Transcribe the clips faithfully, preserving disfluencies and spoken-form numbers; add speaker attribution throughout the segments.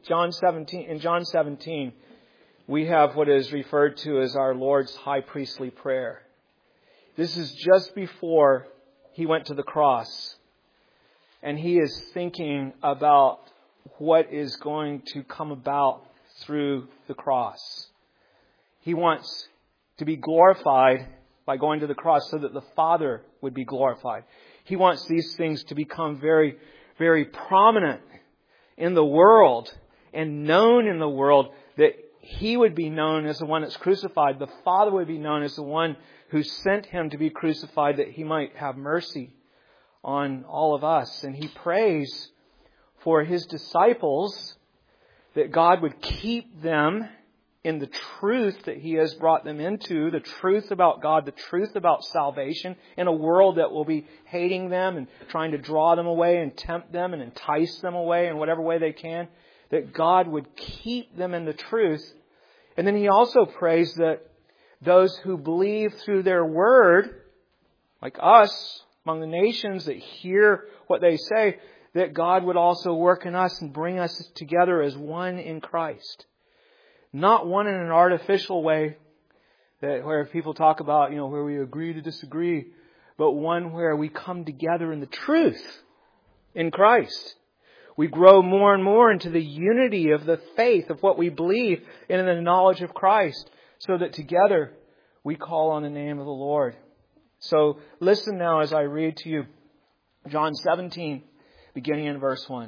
Speaker 1: John seventeen, in John seventeen, we have what is referred to as our Lord's high priestly prayer. This is just before He went to the cross. And He is thinking about what is going to come about through the cross. He wants to be glorified by going to the cross so that the Father would be glorified. He wants these things to become very, very prominent in the world and known in the world, that He would be known as the one that's crucified. The Father would be known as the one who sent Him to be crucified, that He might have mercy on all of us. And He prays for His disciples that God would keep them in the truth that He has brought them into, the truth about God, the truth about salvation, in a world that will be hating them and trying to draw them away and tempt them and entice them away in whatever way they can, that God would keep them in the truth. And then He also prays that those who believe through their word, like us, among the nations that hear what they say, that God would also work in us and bring us together as one in Christ. Not one in an artificial way, that where people talk about, you know, where we agree to disagree, but one where we come together in the truth in Christ. We grow more and more into the unity of the faith of what we believe and in the knowledge of Christ, so that together we call on the name of the Lord. So listen now as I read to you John seventeen, beginning in verse one.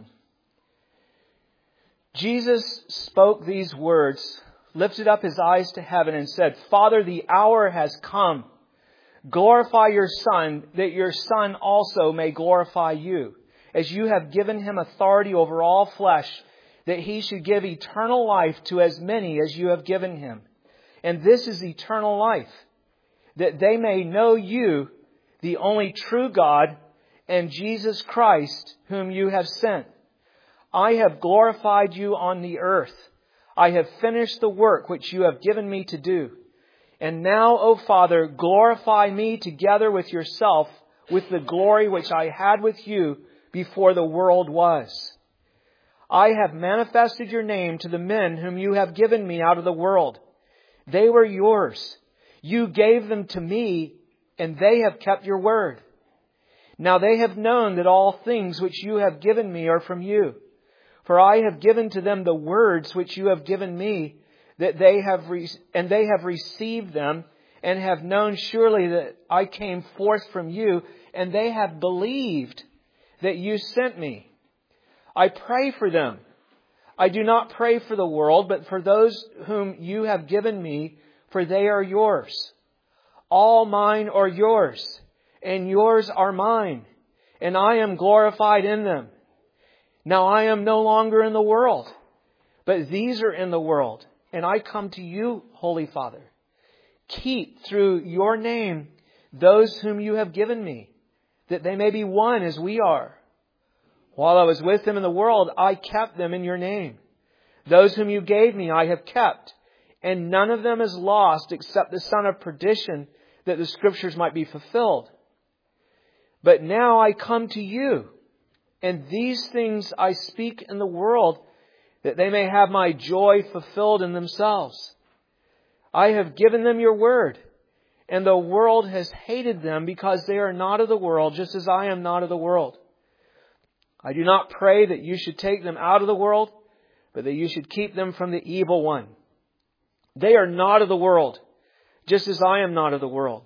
Speaker 1: Jesus spoke these words, lifted up His eyes to heaven and said, Father, the hour has come. Glorify your Son, that your Son also may glorify you, as you have given Him authority over all flesh, that He should give eternal life to as many as you have given Him. And this is eternal life, that they may know you, the only true God, and Jesus Christ, whom you have sent. I have glorified you on the earth. I have finished the work which you have given me to do. And now, O Father, glorify me together with yourself with the glory which I had with you before the world was. I have manifested your name to the men whom you have given me out of the world. They were yours. You gave them to me, and they have kept your word. Now they have known that all things which you have given me are from you. For I have given to them the words which you have given me, that they have re- and they have received them, and have known surely that I came forth from you, and they have believed that you sent me. I pray for them. I do not pray for the world, but for those whom you have given me, for they are yours. All mine are yours, and yours are mine, and I am glorified in them. Now I am no longer in the world, but these are in the world, and I come to you, Holy Father. Keep through your name those whom you have given me, that they may be one as we are. While I was with them in the world, I kept them in your name. Those whom you gave me I have kept, and none of them is lost except the son of perdition, that the Scriptures might be fulfilled. But now I come to you, and these things I speak in the world, that they may have my joy fulfilled in themselves. I have given them your word, and the world has hated them because they are not of the world, just as I am not of the world. I do not pray that you should take them out of the world, but that you should keep them from the evil one. They are not of the world, just as I am not of the world.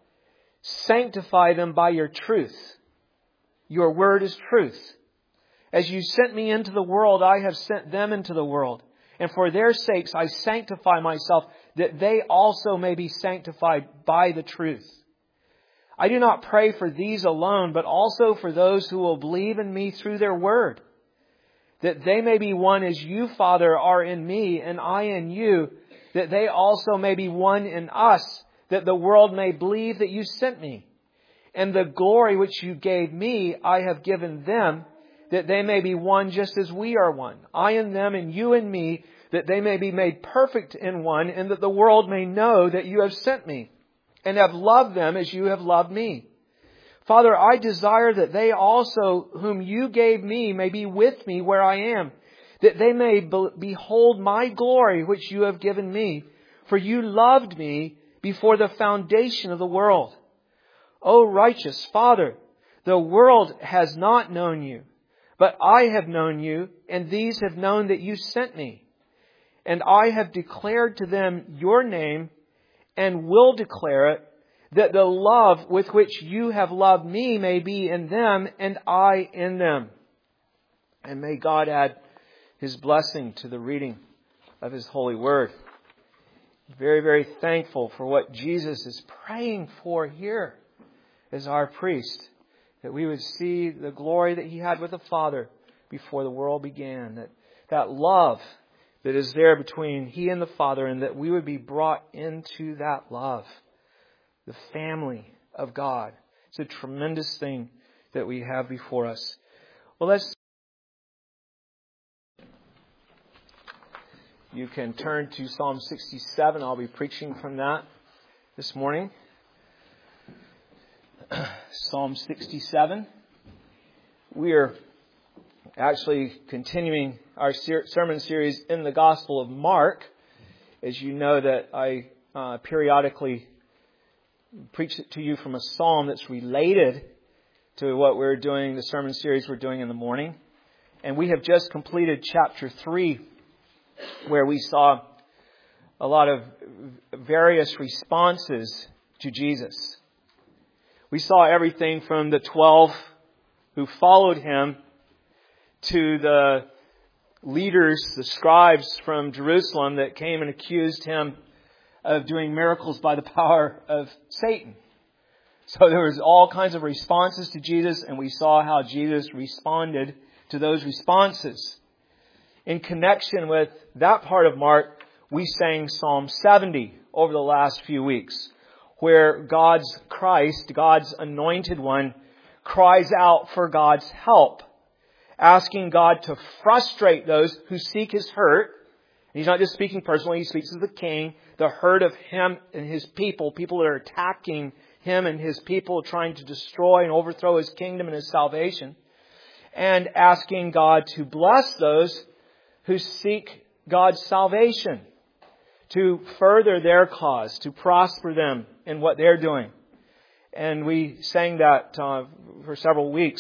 Speaker 1: Sanctify them by your truth. Your word is truth. As you sent me into the world, I have sent them into the world. And for their sakes I sanctify myself, that they also may be sanctified by the truth. I do not pray for these alone, but also for those who will believe in me through their word, that they may be one as you, Father, are in me, and I in you, that they also may be one in us, that the world may believe that you sent me. And the glory which you gave me, I have given them, that they may be one just as we are one. I in them and you in me, that they may be made perfect in one, and that the world may know that you have sent me, and have loved them as you have loved me. Father, I desire that they also, whom you gave me, may be with me where I am, that they may be- behold my glory which you have given me. For you loved me before the foundation of the world. O righteous Father, the world has not known you, but I have known you, and these have known that you sent me. And I have declared to them your name, and will declare it, that the love with which you have loved me may be in them, and I in them. And may God add His blessing to the reading of His holy word. Very, very thankful for what Jesus is praying for here as our priest. That we would see the glory that He had with the Father before the world began. That, that love that is there between He and the Father, and that we would be brought into that love. The family of God. It's a tremendous thing that we have before us. Well, let's You can turn to Psalm sixty-seven. I'll be preaching from that this morning. Psalm sixty-seven. We are actually continuing our ser- sermon series in the Gospel of Mark. As you know that I uh, periodically preach it to you from a psalm that's related to what we're doing, the sermon series we're doing in the morning. And we have just completed chapter three, where we saw a lot of various responses to Jesus. We saw everything from the twelve who followed Him to the leaders, the scribes from Jerusalem that came and accused Him of doing miracles by the power of Satan. So there was all kinds of responses to Jesus, and we saw how Jesus responded to those responses. In connection with that part of Mark, we sang Psalm seventy over the last few weeks, where God's Christ, God's anointed one, cries out for God's help, asking God to frustrate those who seek His hurt. He's not just speaking personally, He speaks as the King, the hurt of Him and His people, people that are attacking Him and His people, trying to destroy and overthrow His kingdom and His salvation, and asking God to bless those who seek God's salvation, to further their cause, to prosper them in what they're doing. And we sang that uh, for several weeks.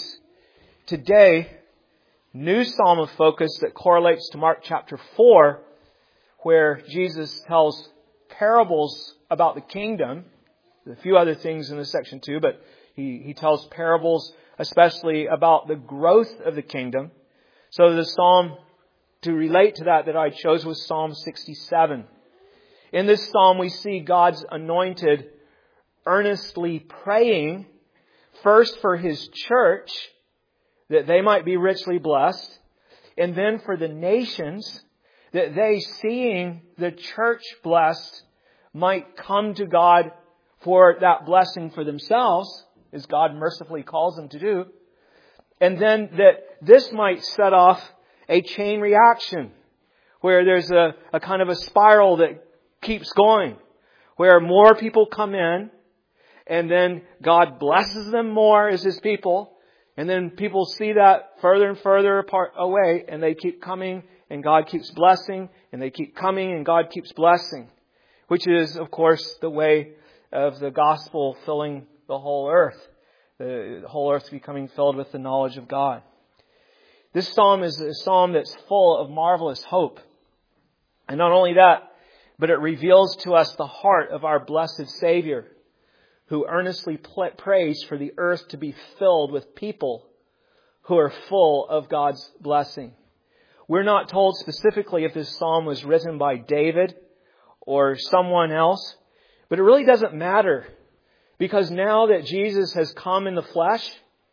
Speaker 1: Today, new psalm of focus that correlates to Mark chapter four, where Jesus tells parables about the kingdom. There's a few other things in this section too, but he, he tells parables especially about the growth of the kingdom. So the psalm to relate to that that I chose was Psalm sixty-seven. In this psalm we see God's anointed earnestly praying first for His church that they might be richly blessed, and then for the nations that they, seeing the church blessed, might come to God for that blessing for themselves, as God mercifully calls them to do. And then that this might set off a chain reaction where there's a, a kind of a spiral that keeps going, where more people come in, and then God blesses them more as His people, and then people see that further and further apart away, and they keep coming, and God keeps blessing, and they keep coming, and God keeps blessing, which is, of course, the way of the gospel filling the whole earth, the whole earth becoming filled with the knowledge of God. This psalm is a psalm that's full of marvelous hope. And not only that, but it reveals to us the heart of our blessed Savior, who earnestly prays for the earth to be filled with people who are full of God's blessing. We're not told specifically if this psalm was written by David or someone else, but it really doesn't matter, because now that Jesus has come in the flesh,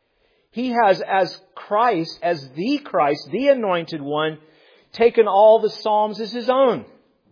Speaker 1: He has, as Christ, as the Christ, the anointed one, taken all the Psalms as His own.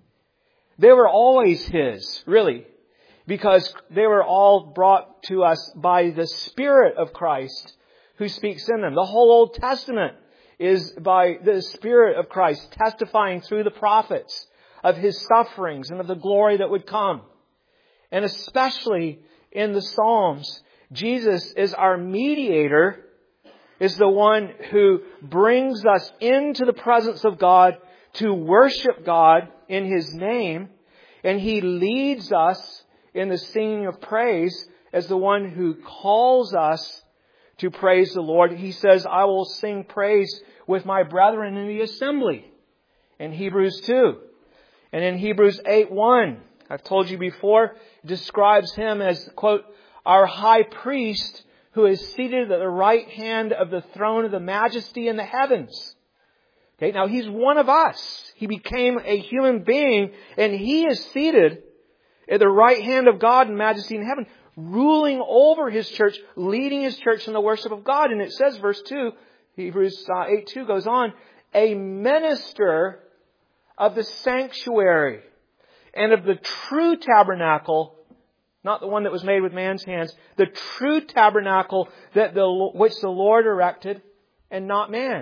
Speaker 1: They were always His, really, because they were all brought to us by the Spirit of Christ who speaks in them. The whole Old Testament is by the Spirit of Christ testifying through the prophets of His sufferings and of the glory that would come. And especially in the Psalms, Jesus is our mediator is the one who brings us into the presence of God to worship God in His name. And He leads us in the singing of praise as the one who calls us to praise the Lord. He says, I will sing praise with my brethren in the assembly. In Hebrews two. And in Hebrews eight one, I've told you before, describes Him as, quote, our high priest who is seated at the right hand of the throne of the majesty in the heavens. Okay, now He's one of us. He became a human being and He is seated at the right hand of God in majesty in heaven, ruling over His church, leading His church in the worship of God. And it says, verse two, Hebrews eight two goes on, a minister of the sanctuary and of the true tabernacle, not the one that was made with man's hands, the true tabernacle that the which the Lord erected and not man.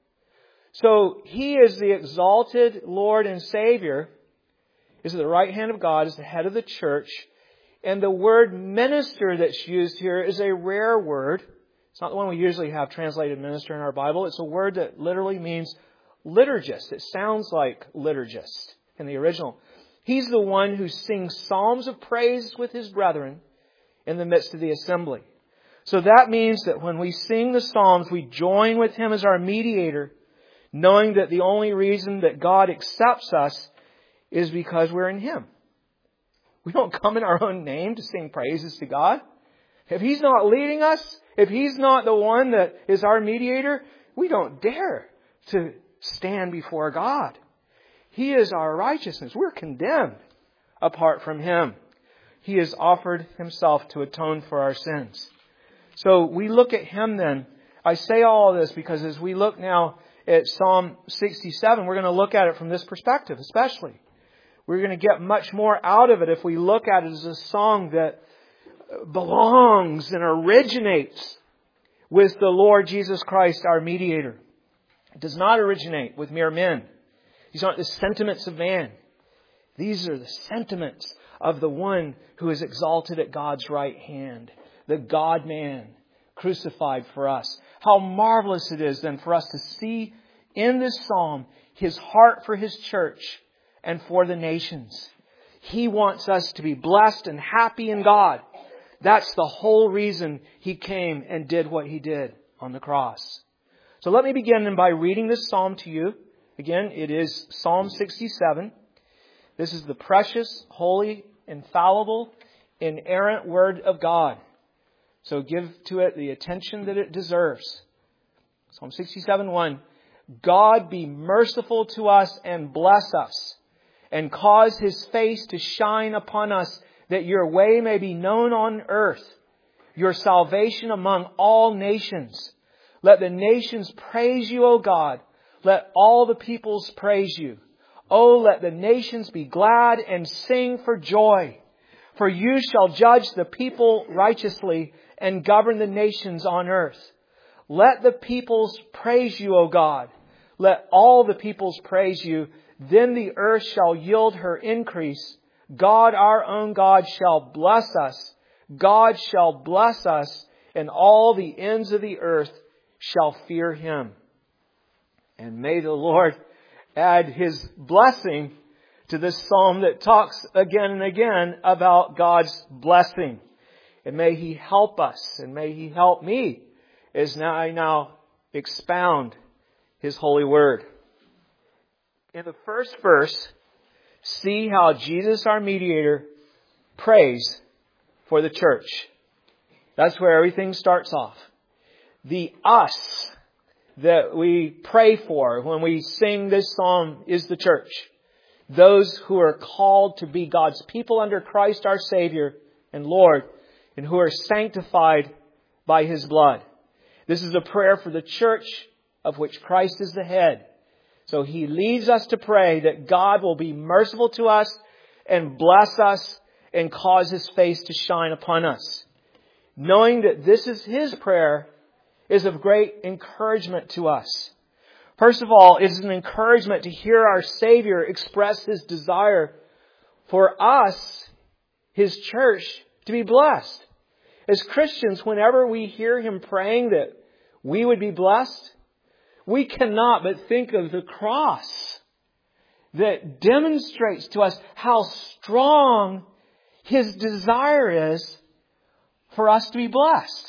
Speaker 1: So He is the exalted Lord and Savior, is at the right hand of God, is the head of the church. And the word minister that's used here is a rare word. It's not the one we usually have translated minister in our Bible. It's a word that literally means liturgist. It sounds like liturgist in the original. He's the one who sings psalms of praise with his brethren in the midst of the assembly. So that means that when we sing the psalms, we join with Him as our mediator, knowing that the only reason that God accepts us is because we're in Him. We don't come in our own name to sing praises to God. If He's not leading us, if He's not the one that is our mediator, we don't dare to stand before God. He is our righteousness. We're condemned apart from Him. He has offered Himself to atone for our sins. So we look at Him then. I say all of this because as we look now at Psalm sixty-seven, we're going to look at it from this perspective especially. We're going to get much more out of it if we look at it as a song that belongs and originates with the Lord Jesus Christ, our mediator. It does not originate with mere men. These aren't the sentiments of man. These are the sentiments of the one who is exalted at God's right hand, the God-man crucified for us. How marvelous it is then for us to see in this psalm His heart for His church and for the nations. He wants us to be blessed and happy in God. That's the whole reason He came and did what He did on the cross. So let me begin then by reading this psalm to you. Again, it is Psalm sixty-seven. This is the precious, holy, infallible, inerrant Word of God. So give to it the attention that it deserves. Psalm sixty-seven one. God be merciful to us and bless us, and cause His face to shine upon us, that your way may be known on earth, your salvation among all nations. Let the nations praise you, O God. Let all the peoples praise you. Oh, let the nations be glad and sing for joy. For you shall judge the people righteously and govern the nations on earth. Let the peoples praise you, O God. Let all the peoples praise you. Then the earth shall yield her increase. God, our own God, shall bless us. God shall bless us, and all the ends of the earth shall fear Him. And may the Lord add His blessing to this psalm that talks again and again about God's blessing. And may He help us, and may He help me as now I now expound His holy word. In the first verse, see how Jesus, our mediator, prays for the church. That's where everything starts off. The us that we pray for when we sing this psalm is the church. Those who are called to be God's people under Christ our Savior and Lord, and who are sanctified by His blood. This is a prayer for the church of which Christ is the head. So He leads us to pray that God will be merciful to us and bless us and cause His face to shine upon us. Knowing that this is His prayer is of great encouragement to us. First of all, it is an encouragement to hear our Savior express His desire for us, His church, to be blessed. As Christians, whenever we hear Him praying that we would be blessed? We cannot but think of the cross that demonstrates to us how strong His desire is for us to be blessed.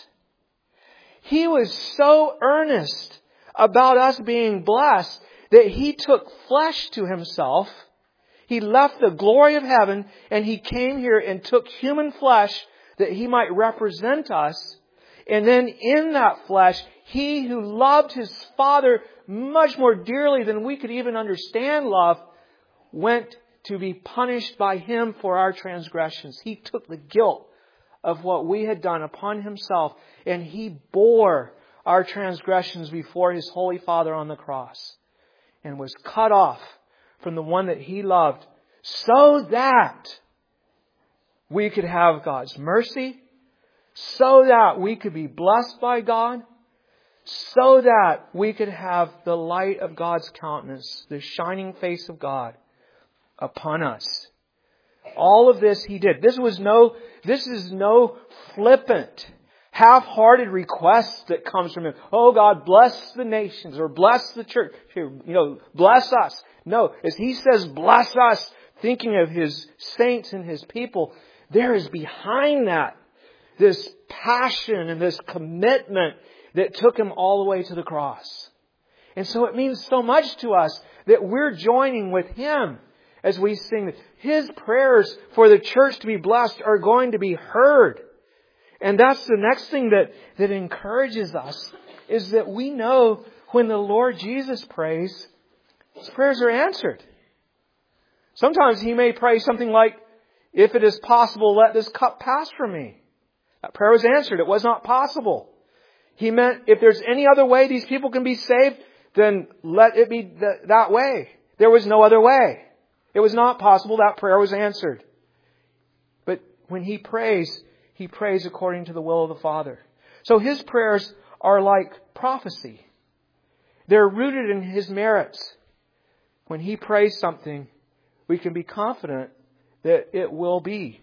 Speaker 1: He was so earnest about us being blessed that He took flesh to Himself. He left the glory of heaven and He came here and took human flesh that He might represent us. And then in that flesh, He who loved His Father much more dearly than we could even understand love, went to be punished by Him for our transgressions. He took the guilt of what we had done upon Himself, and He bore our transgressions before His Holy Father on the cross, and was cut off from the one that He loved, so that we could have God's mercy, so that we could be blessed by God, so that we could have the light of God's countenance, the shining face of God upon us. All of this He did. This was no, this is no flippant, half-hearted request that comes from Him. Oh God, bless the nations, or bless the church. You know, bless us. No, as He says, bless us, thinking of His saints and His people, there is behind that this passion and this commitment that took Him all the way to the cross. And so it means so much to us that we're joining with Him as we sing. His prayers for the church to be blessed are going to be heard. And that's the next thing that, that encourages us, is that we know when the Lord Jesus prays, His prayers are answered. Sometimes He may pray something like, if it is possible, let this cup pass from me. That prayer was answered. It was not possible. He meant, if there's any other way these people can be saved, then let it be th- that way. There was no other way. It was not possible. That prayer was answered. But when He prays, He prays according to the will of the Father. So His prayers are like prophecy. They're rooted in His merits. When He prays something, we can be confident that it will be.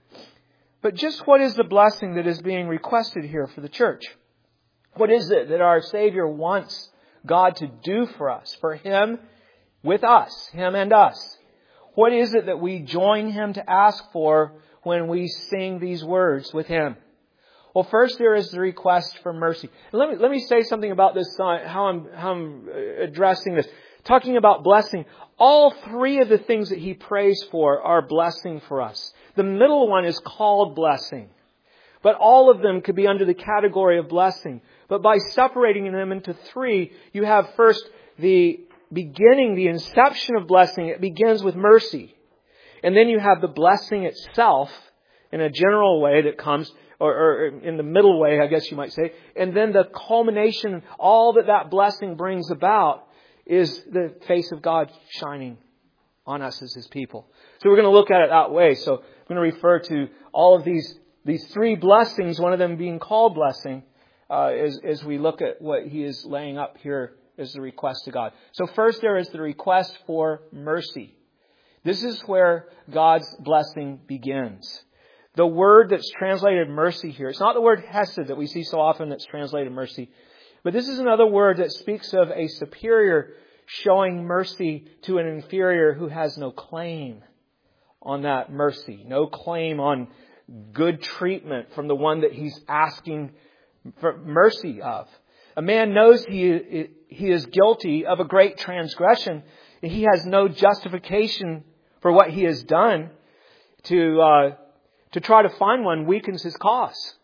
Speaker 1: But just what is the blessing that is being requested here for the church? What is it that our Savior wants God to do for us, for Him with us, Him and us? What is it that we join Him to ask for when we sing these words with Him? Well, first there is the request for mercy. And let me let me say something about this, uh, how I'm how I'm addressing this. Talking about blessing, all three of the things that He prays for are blessing for us. The middle one is called blessing. But all of them could be under the category of blessing. But by separating them into three, you have first the beginning, the inception of blessing. It begins with mercy. And then you have the blessing itself in a general way that comes, or, or in the middle way, I guess you might say. And then the culmination, all that that blessing brings about, is the face of God shining on us as His people. So we're going to look at it that way. So I'm going to refer to all of these these three blessings, one of them being called blessing, uh, as, as we look at what He is laying up here as the request to God. So first there is the request for mercy. This is where God's blessing begins. The word that's translated mercy here, it's not the word hesed that we see so often that's translated mercy, but this is another word that speaks of a superior showing mercy to an inferior who has no claim on that mercy, no claim on good treatment from the one that he's asking for mercy of. A man knows he he is guilty of a great transgression, and he has no justification for what he has done. To uh, to try to find one weakens his cause.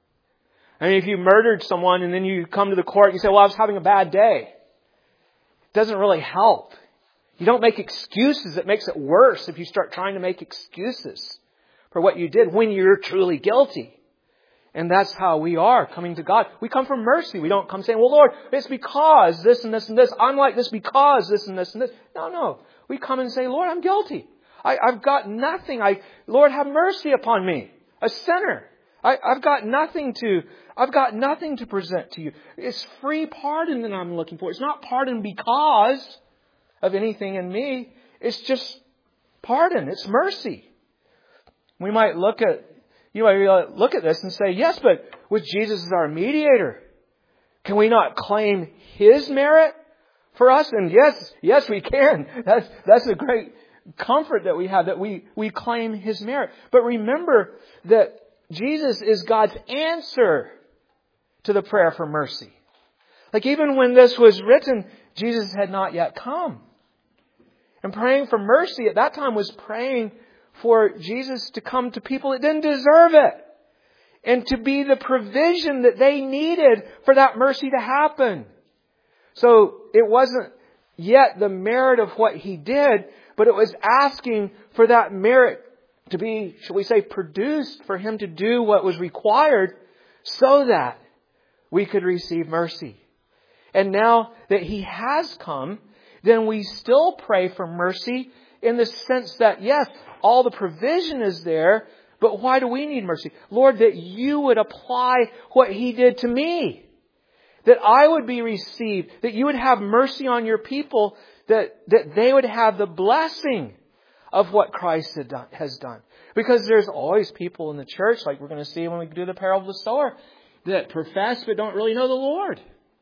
Speaker 1: I mean, if you murdered someone and then you come to the court and you say, well, I was having a bad day, it doesn't really help. You don't make excuses. It makes it worse if you start trying to make excuses for what you did when you're truly guilty. And that's how we are coming to God. We come from mercy. We don't come saying, well, Lord, it's because this and this and this. I'm like this because this and this and this. No, no. We come and say, Lord, I'm guilty. I, I've got nothing. I, Lord, have mercy upon me, a sinner. I, I've got nothing to, I've got nothing to present to you. It's free pardon that I'm looking for. It's not pardon because of anything in me. It's just pardon. It's mercy. We might look at, you might look at this and say, yes, but with Jesus as our mediator, Can we not claim His merit for us? And yes, yes we can. That's, that's a great comfort that we have, that we, we claim His merit. But remember that Jesus is God's answer to the prayer for mercy. Like even when this was written, Jesus had not yet come. And praying for mercy at that time was praying for Jesus to come to people that didn't deserve it. And to be the provision that they needed for that mercy to happen. So it wasn't yet the merit of what He did, but it was asking for that merit to be, shall we say, produced for Him to do what was required so that we could receive mercy. And now that He has come, then we still pray for mercy in the sense that, yes, all the provision is there, but why do we need mercy? Lord, that You would apply what He did to me. That I would be received. That You would have mercy on Your people. That, that they would have the blessing of what Christ had done, has done. Because there's always people in the church, like we're going to see when we do the parable of the sower, that profess but don't really know the Lord.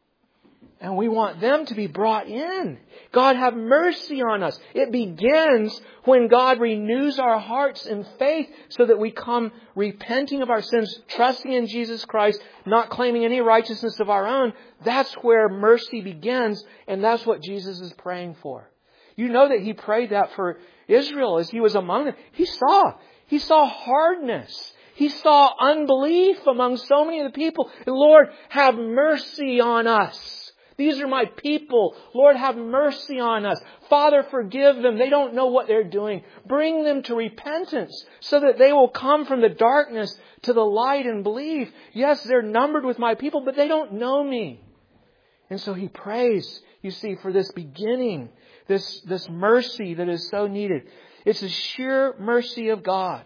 Speaker 1: And we want them to be brought in. God, have mercy on us. It begins when God renews our hearts in faith so that we come repenting of our sins, trusting in Jesus Christ, not claiming any righteousness of our own. That's where mercy begins, and that's what Jesus is praying for. You know that He prayed that for Israel as He was among them. He saw. He saw hardness. He saw unbelief among so many of the people. Lord, have mercy on us. These are my people. Lord, have mercy on us. Father, forgive them. They don't know what they're doing. Bring them to repentance so that they will come from the darkness to the light and believe. Yes, they're numbered with my people, but they don't know me. And so He prays, you see, for this beginning, this, this mercy that is so needed. It's the sheer mercy of God.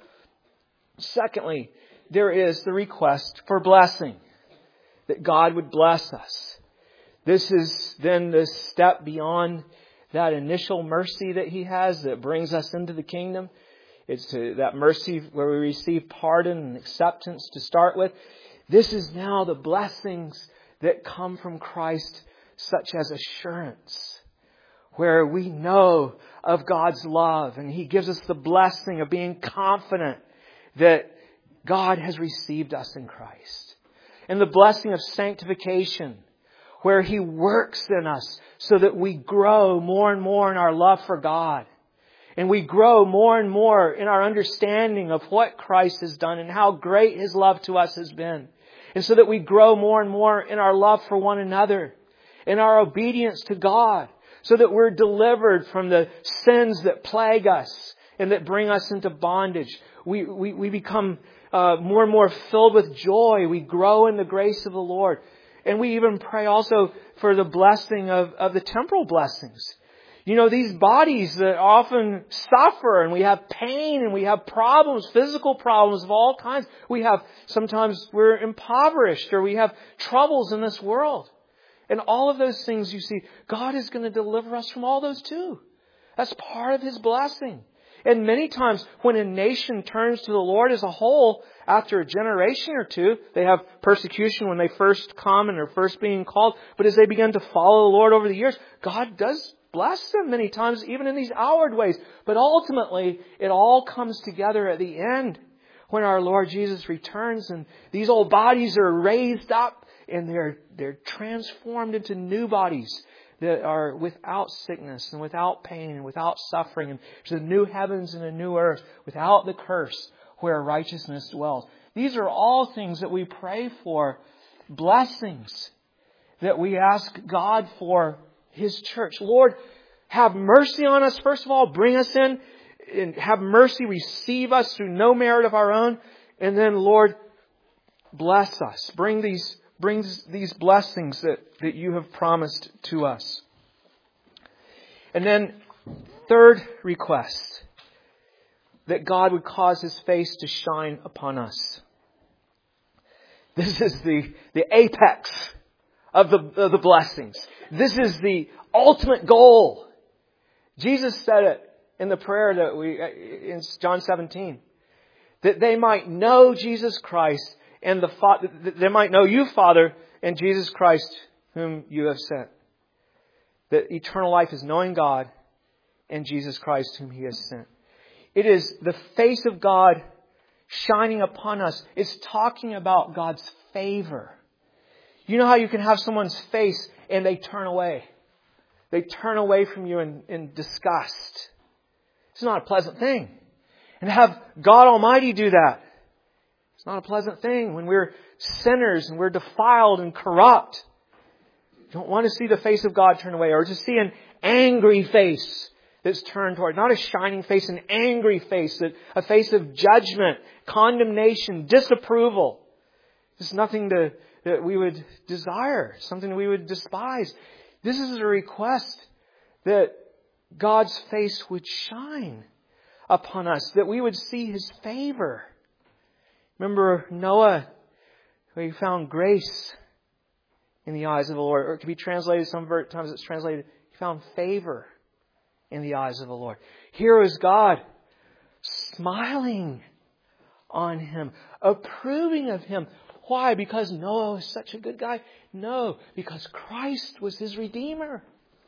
Speaker 1: Secondly, there is the request for blessing, that God would bless us. This is then the step beyond that initial mercy that He has that brings us into the kingdom. It's to that mercy where we receive pardon and acceptance to start with. This is now the blessings that come from Christ, such as assurance, where we know of God's love, and He gives us the blessing of being confident that God has received us in Christ. And the blessing of sanctification, where He works in us so that we grow more and more in our love for God. And we grow more and more in our understanding of what Christ has done and how great His love to us has been. And so that we grow more and more in our love for one another, in our obedience to God, so that we're delivered from the sins that plague us and that bring us into bondage. We, we, we become uh, more and more filled with joy. We grow in the grace of the Lord. And we even pray also for the blessing of, of the temporal blessings. You know, these bodies that often suffer, and we have pain, and we have problems, physical problems of all kinds. We have, sometimes we're impoverished, or we have troubles in this world. And all of those things, you see, God is going to deliver us from all those too. That's part of His blessing. And many times when a nation turns to the Lord as a whole, after a generation or two, they have persecution when they first come and are first being called. But as they begin to follow the Lord over the years, God does bless them many times, even in these outward ways. But ultimately, it all comes together at the end when our Lord Jesus returns and these old bodies are raised up and they're, they're transformed into new bodies that are without sickness and without pain and without suffering, and to the new heavens and a new earth without the curse where righteousness dwells. These are all things that we pray for, blessings that we ask God for His church. Lord, have mercy on us. First of all, bring us in and have mercy, receive us through no merit of our own. And then, Lord, bless us. Bring these brings these blessings that, that You have promised to us. And then, third request, that God would cause His face to shine upon us. This is the, the apex of the, of the blessings. This is the ultimate goal. Jesus said it in the prayer that we, in John seventeen, that they might know Jesus Christ and the Father, they might know You, Father, and Jesus Christ whom you have sent. That eternal life is knowing God and Jesus Christ whom He has sent. It is the face of God shining upon us. It's talking about God's favor. You know how you can have someone's face and they turn away. They turn away from you in, in disgust. It's not a pleasant thing. And to have God Almighty do that, it's not a pleasant thing when we're sinners and we're defiled and corrupt. You don't want to see the face of God turn away, or to see an angry face that's turned toward. Not a shining face, an angry face, that a face of judgment, condemnation, disapproval. It's nothing to, that we would desire, something we would despise. This is a request that God's face would shine upon us, that we would see His favor. Remember Noah, where he found grace in the eyes of the Lord. Or it can be translated, sometimes it's translated, he found favor in the eyes of the Lord. Here is God smiling on him, approving of him. Why? Because Noah was such a good guy? No, because Christ was his Redeemer.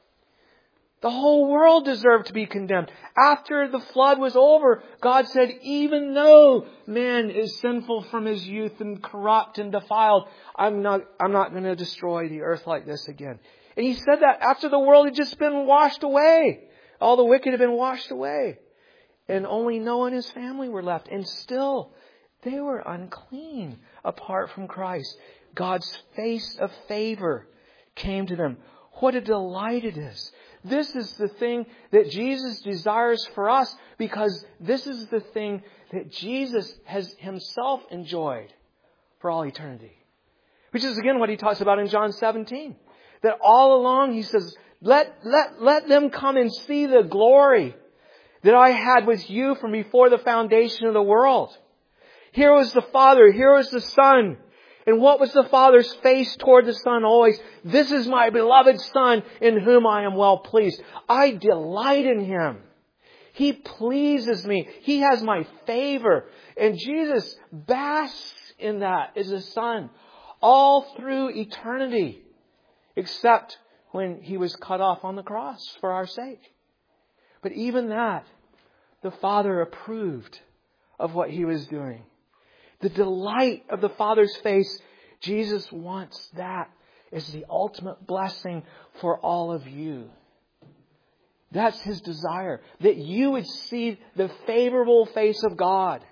Speaker 1: The whole world deserved to be condemned. After the flood was over, God said, even though man is sinful from his youth and corrupt and defiled, I'm not, I'm not going to destroy the earth like this again. And He said that after the world had just been washed away. All the wicked had been washed away. And only Noah and his family were left. And still, they were unclean apart from Christ. God's face of favor came to them. What a delight it is. This is the thing that Jesus desires for us, because this is the thing that Jesus has Himself enjoyed for all eternity. Which is again what He talks about in John seventeen. That all along He says, let, let, let them come and see the glory that I had with you from before the foundation of the world. Here was the Father, here was the Son. And what was the Father's face toward the Son always? This is my beloved Son in whom I am well pleased. I delight in Him. He pleases me. He has my favor. And Jesus basks in that as a Son all through eternity, except when He was cut off on the cross for our sake. But even that, the Father approved of what He was doing. The delight of the Father's face, Jesus wants that as the ultimate blessing for all of you. That's His desire, that you would see the favorable face of God.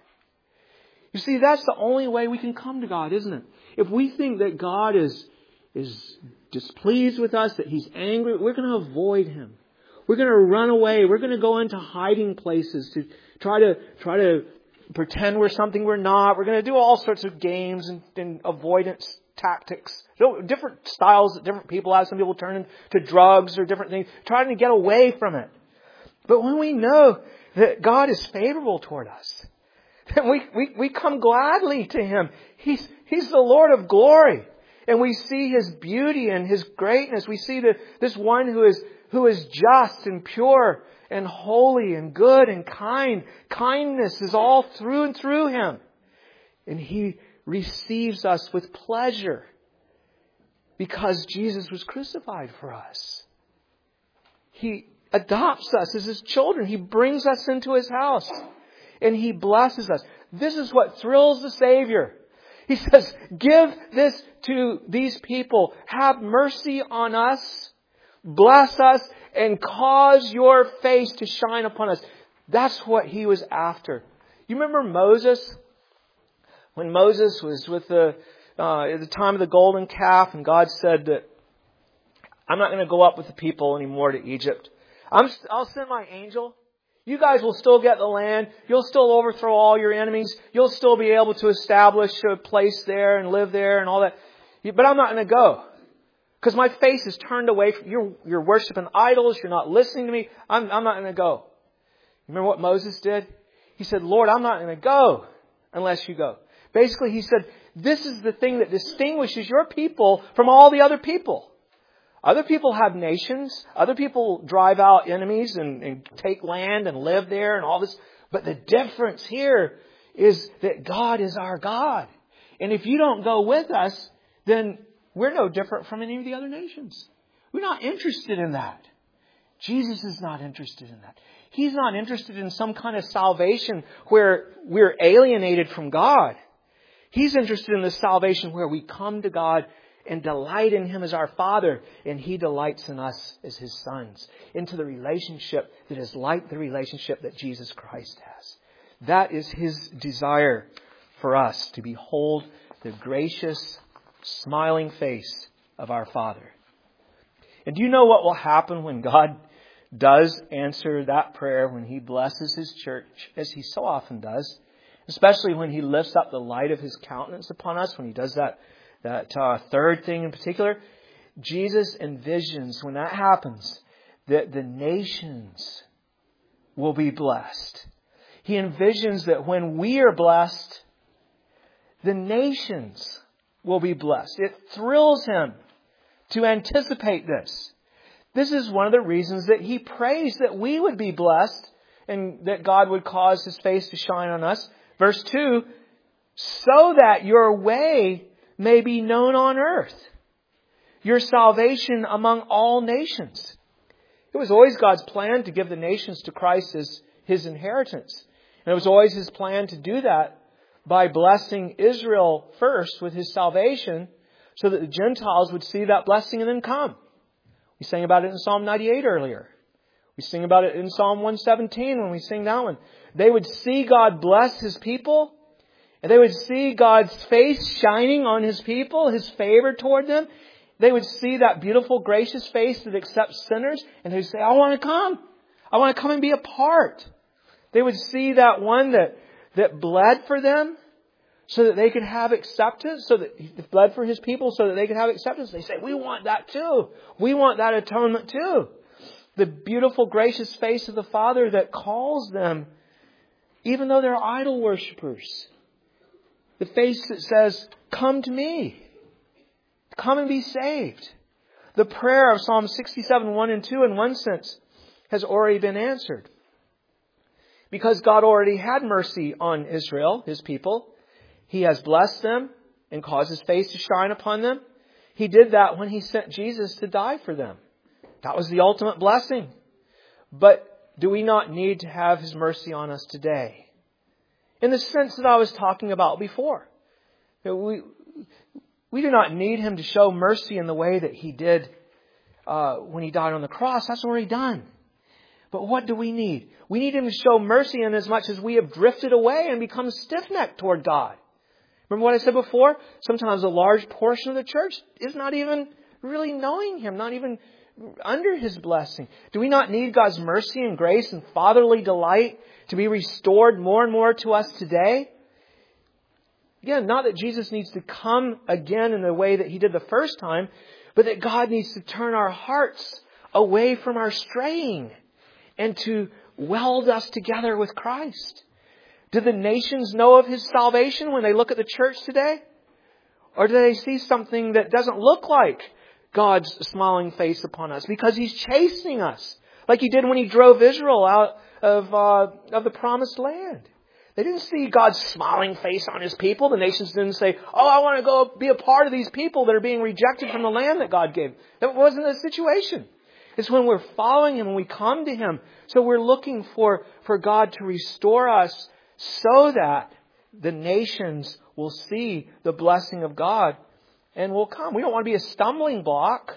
Speaker 1: You see, that's the only way we can come to God, isn't it? If we think that God is, is displeased with us, that He's angry, we're going to avoid Him. We're going to run away. We're going to go into hiding places to try to try to pretend we're something we're not. We're going to do all sorts of games and, and avoidance tactics. You know, different styles that different people have. Some people turn into drugs or different things, trying to get away from it. But when we know that God is favorable toward us, then we, we, we come gladly to Him. He's, He's the Lord of glory. And we see His beauty and His greatness. We see that this one who is, who is just and pure and holy and good and kind. Kindness is all through and through Him. And He receives us with pleasure because Jesus was crucified for us. He adopts us as His children. He brings us into His house and He blesses us. This is what thrills the Savior. He says, give this to these people. Have mercy on us. Bless us and cause your face to shine upon us. That's what He was after. You remember Moses? When Moses was with the, uh, at the time of the golden calf, and God said that, I'm not going to go up with the people anymore to Egypt. I'm, I'll send my angel. You guys will still get the land. You'll still overthrow all your enemies. You'll still be able to establish a place there and live there and all that. But I'm not going to go. Because my face is turned away from you. You're worshiping idols. You're not listening to me. I'm, I'm not going to go. Remember what Moses did? He said, Lord, I'm not going to go unless you go. Basically, he said, this is the thing that distinguishes your people from all the other people. Other people have nations. Other people drive out enemies and, and take land and live there and all this. But the difference here is that God is our God. And if you don't go with us, then we're no different from any of the other nations. We're not interested in that. Jesus is not interested in that. He's not interested in some kind of salvation where we're alienated from God. He's interested in the salvation where we come to God and delight in Him as our Father, and He delights in us as His sons, into the relationship that is like the relationship that Jesus Christ has. That is His desire for us, to behold the gracious, smiling face of our Father. And do you know what will happen when God does answer that prayer, when He blesses His church, as He so often does, especially when He lifts up the light of His countenance upon us, when He does that, that uh, third thing in particular? Jesus envisions, when that happens, that the nations will be blessed. He envisions that when we are blessed, the nations will be blessed. It thrills Him to anticipate this. This is one of the reasons that He prays that we would be blessed and that God would cause His face to shine on us. Verse two, so that your way may be known on earth, your salvation among all nations. It was always God's plan to give the nations to Christ as His inheritance. And it was always His plan to do that by blessing Israel first with His salvation, so that the Gentiles would see that blessing and then come. We sang about it in Psalm ninety-eight earlier. We sing about it in Psalm one seventeen when we sing that one. They would see God bless His people, and they would see God's face shining on His people, His favor toward them. They would see that beautiful, gracious face that accepts sinners, and they would say, I want to come. I want to come and be a part. They would see that one that, that bled for them so that they could have acceptance, so that He bled for His people so that they could have acceptance. They say, we want that too. We want that atonement too. The beautiful, gracious face of the Father that calls them, even though they're idol worshippers. The face that says, come to me. Come and be saved. The prayer of Psalm sixty-seven, one and two, in one sense, has already been answered. Because God already had mercy on Israel, His people, He has blessed them and caused His face to shine upon them. He did that when He sent Jesus to die for them. That was the ultimate blessing. But do we not need to have His mercy on us today? In the sense that I was talking about before. We, we do not need Him to show mercy in the way that He did uh, when He died on the cross. That's already done. But what do we need? We need Him to show mercy in as much as we have drifted away and become stiff-necked toward God. Remember what I said before? Sometimes a large portion of the church is not even really knowing Him, not even under His blessing. Do we not need God's mercy and grace and fatherly delight to be restored more and more to us today? Again, not that Jesus needs to come again in the way that He did the first time, but that God needs to turn our hearts away from our straying and to weld us together with Christ. Do the nations know of His salvation when they look at the church today? Or do they see something that doesn't look like God's smiling face upon us because He's chastening us, like He did when He drove Israel out of uh, of the promised land? They didn't see God's smiling face on His people. The nations didn't say, oh, I want to go be a part of these people that are being rejected from the land that God gave. That wasn't the situation. It's when we're following Him, when we come to Him. So we're looking for, for God to restore us so that the nations will see the blessing of God and will come. We don't want to be a stumbling block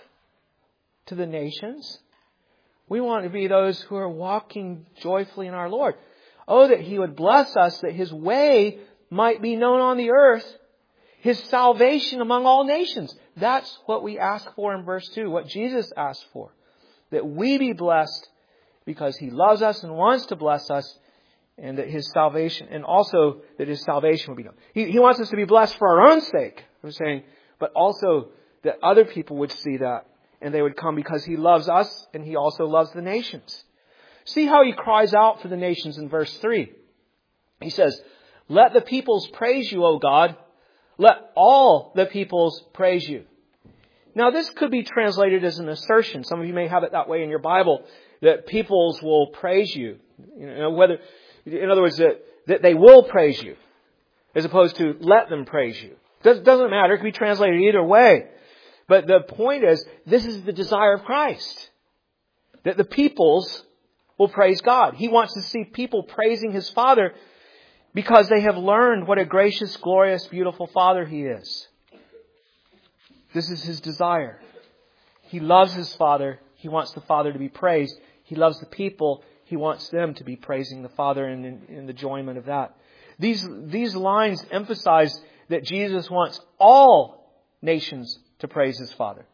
Speaker 1: to the nations. We want to be those who are walking joyfully in our Lord. Oh, that He would bless us, that His way might be known on the earth, His salvation among all nations. That's what we ask for in verse two, what Jesus asked for. That we be blessed because He loves us and wants to bless us, and that His salvation, and also that His salvation will be known. He, he wants us to be blessed for our own sake, I'm saying, but also that other people would see that and they would come because He loves us and He also loves the nations. See how He cries out for the nations in verse three. He says, let the peoples praise You, O God. Let all the peoples praise You. Now this could be translated as an assertion. Some of you may have it that way in your Bible, that peoples will praise You. You know, whether, in other words, that, that they will praise You, as opposed to let them praise You. Does, doesn't matter. It can be translated either way. But the point is, this is the desire of Christ. That the peoples will praise God. He wants to see people praising His Father because they have learned what a gracious, glorious, beautiful Father He is. This is His desire. He loves His Father. He wants the Father to be praised. He loves the people. He wants them to be praising the Father and in, in the enjoyment of that. These, these lines emphasize that Jesus wants all nations to praise His Father.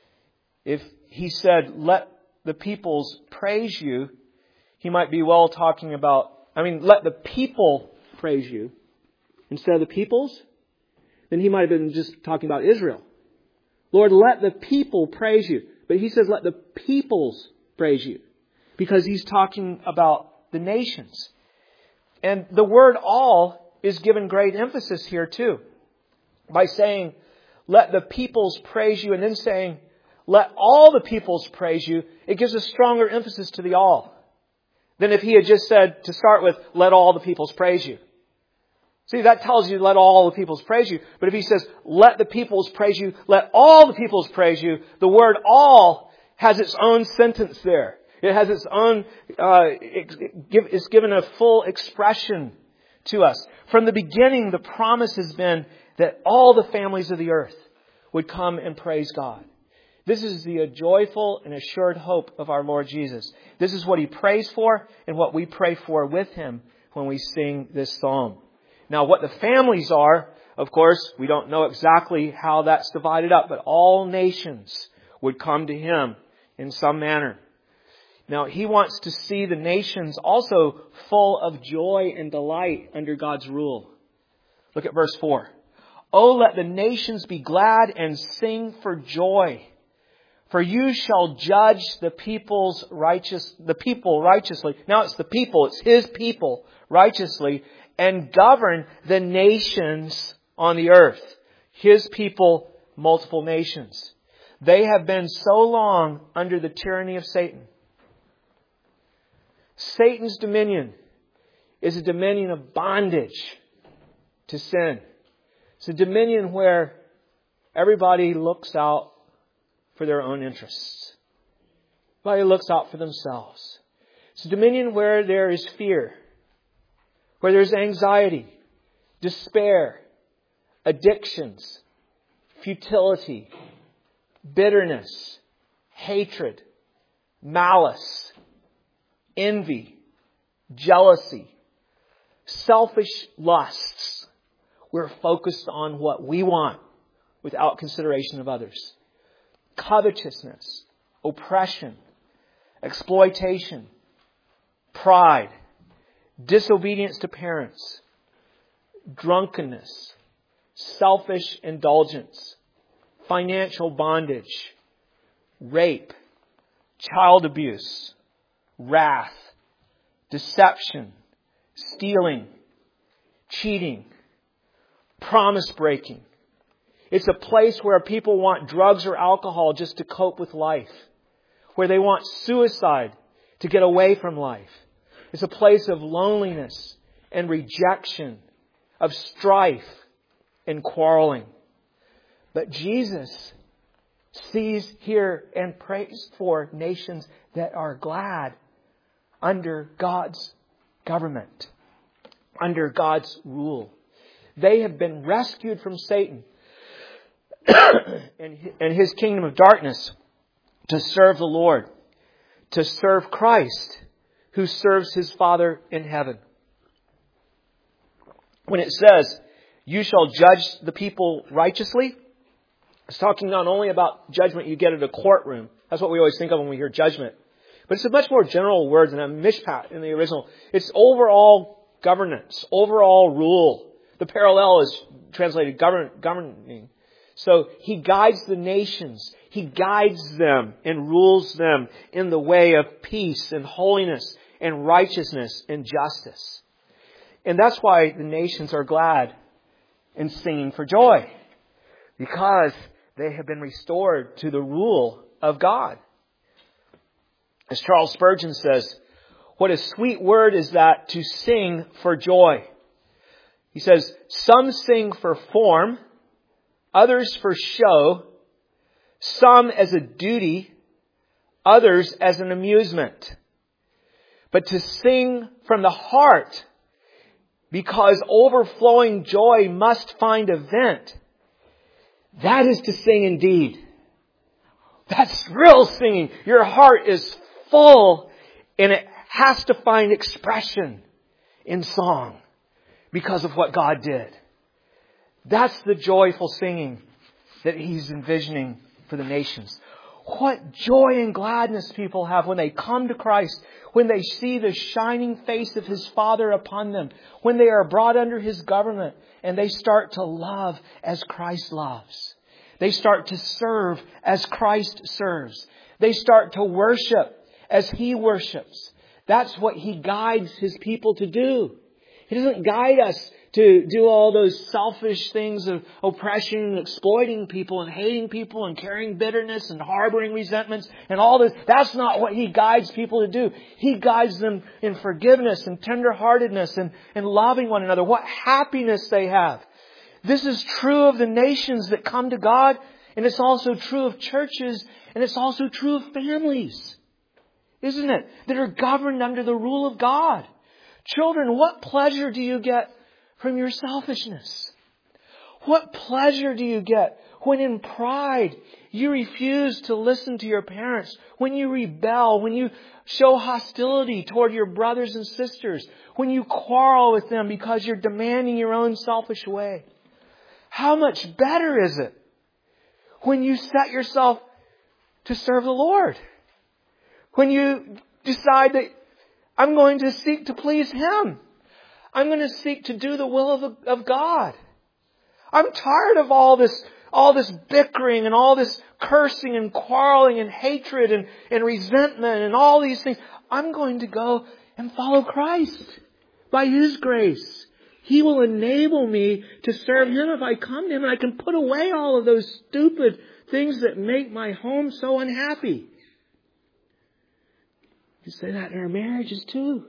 Speaker 1: If He said, let the peoples praise you, He might be well talking about, I mean, let the people praise you instead of the peoples. Then He might have been just talking about Israel. Lord, let the people praise you. But He says, let the peoples praise you. Because He's talking about the nations. And the word all is given great emphasis here too. By saying, let the peoples praise you, and then saying, let all the peoples praise you, it gives a stronger emphasis to the all than if He had just said, to start with, let all the peoples praise you. See, that tells you, let all the peoples praise you. But if He says, let the peoples praise you, let all the peoples praise you, the word all has its own sentence there. It has its own, uh, it, it give, it's given a full expression to us. From the beginning, the promise has been that all the families of the earth would come and praise God. This is the joyful and assured hope of our Lord Jesus. This is what He prays for and what we pray for with Him when we sing this psalm. Now, what the families are, of course, we don't know exactly how that's divided up, but all nations would come to Him in some manner. Now, He wants to see the nations also full of joy and delight under God's rule. Look at verse four. Oh, let the nations be glad and sing for joy. For you shall judge the people's righteous, the people righteously. Now it's the people, it's His people righteously, and govern the nations on the earth. His people, multiple nations. They have been so long under the tyranny of Satan. Satan's dominion is a dominion of bondage to sin. It's a dominion where everybody looks out for their own interests. Everybody looks out for themselves. It's a dominion where there is fear, where there's anxiety, despair, addictions, futility, bitterness, hatred, malice, envy, jealousy, selfish lusts. We're focused on what we want without consideration of others. Covetousness, oppression, exploitation, pride, disobedience to parents, drunkenness, selfish indulgence, financial bondage, rape, child abuse, wrath, deception, stealing, cheating, promise breaking. It's a place where people want drugs or alcohol just to cope with life, where they want suicide to get away from life. It's a place of loneliness and rejection, of strife and quarreling. But Jesus sees here and prays for nations that are glad under God's government, under God's rule. They have been rescued from Satan and his kingdom of darkness to serve the Lord, to serve Christ, who serves His Father in heaven. When it says, you shall judge the people righteously, it's talking not only about judgment you get at a courtroom. That's what we always think of when we hear judgment. But it's a much more general word than a mishpat in the original. It's overall governance, overall rule. The parallel is translated govern, governing. So He guides the nations. He guides them and rules them in the way of peace and holiness and righteousness and justice. And that's why the nations are glad and singing for joy. Because they have been restored to the rule of God. As Charles Spurgeon says, what a sweet word is that to sing for joy. He says, some sing for form, others for show, some as a duty, others as an amusement. But to sing from the heart, because overflowing joy must find a vent, that is to sing indeed. That's real singing. Your heart is full and it has to find expression in song because of what God did. That's the joyful singing that He's envisioning for the nations. What joy and gladness people have when they come to Christ, when they see the shining face of His Father upon them, when they are brought under His government and they start to love as Christ loves. They start to serve as Christ serves. They start to worship as He worships. That's what He guides His people to do. He doesn't guide us to do all those selfish things of oppression and exploiting people and hating people and carrying bitterness and harboring resentments and all this. That's not what He guides people to do. He guides them in forgiveness and tenderheartedness and, and loving one another. What happiness they have. This is true of the nations that come to God, and it's also true of churches, and it's also true of families. Isn't it? That are governed under the rule of God. Children, what pleasure do you get from your selfishness? What pleasure do you get when in pride you refuse to listen to your parents, when you rebel, when you show hostility toward your brothers and sisters, when you quarrel with them because you're demanding your own selfish way? How much better is it when you set yourself to serve the Lord? When you decide that I'm going to seek to please Him. I'm going to seek to do the will of, of God. I'm tired of all this, all this bickering and all this cursing and quarreling and hatred and, and resentment and all these things. I'm going to go and follow Christ by His grace. He will enable me to serve Him if I come to Him, and I can put away all of those stupid things that make my home so unhappy. We can say that in our marriages too.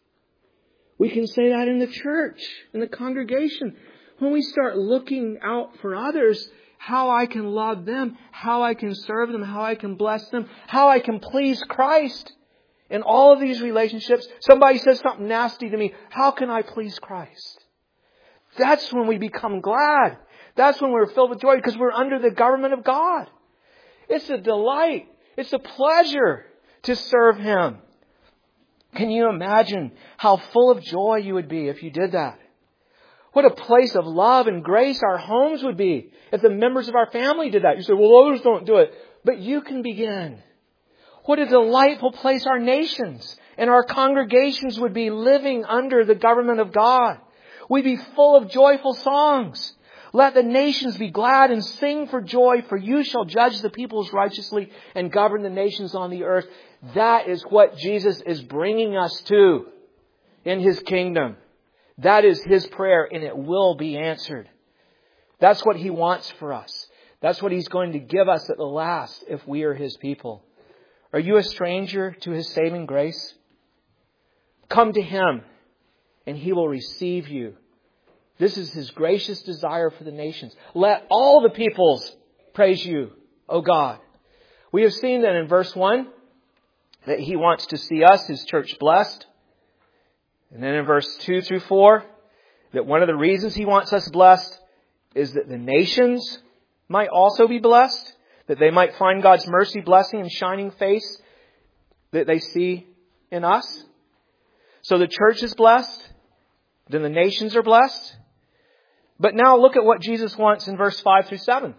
Speaker 1: We can say that in the church, in the congregation. When we start looking out for others, how I can love them, how I can serve them, how I can bless them, how I can please Christ. In all of these relationships, somebody says something nasty to me. How can I please Christ? That's when we become glad. That's when we're filled with joy because we're under the government of God. It's a delight. It's a pleasure to serve Him. Can you imagine how full of joy you would be if you did that? What a place of love and grace our homes would be if the members of our family did that. You say, well, others don't do it. But you can begin. What a delightful place our nations and our congregations would be living under the government of God. We'd be full of joyful songs. Let the nations be glad and sing for joy, for you shall judge the peoples righteously and govern the nations on the earth. That is what Jesus is bringing us to in His kingdom. That is His prayer, and it will be answered. That's what He wants for us. That's what He's going to give us at the last if we are His people. Are you a stranger to His saving grace? Come to Him, and He will receive you. This is His gracious desire for the nations. Let all the peoples praise you, O God. We have seen that in verse one, that He wants to see us, His church, blessed. And then in verse two through four, that one of the reasons He wants us blessed is that the nations might also be blessed, that they might find God's mercy, blessing, and shining face that they see in us. So the church is blessed, then the nations are blessed. But now look at what Jesus wants in verse five through seven.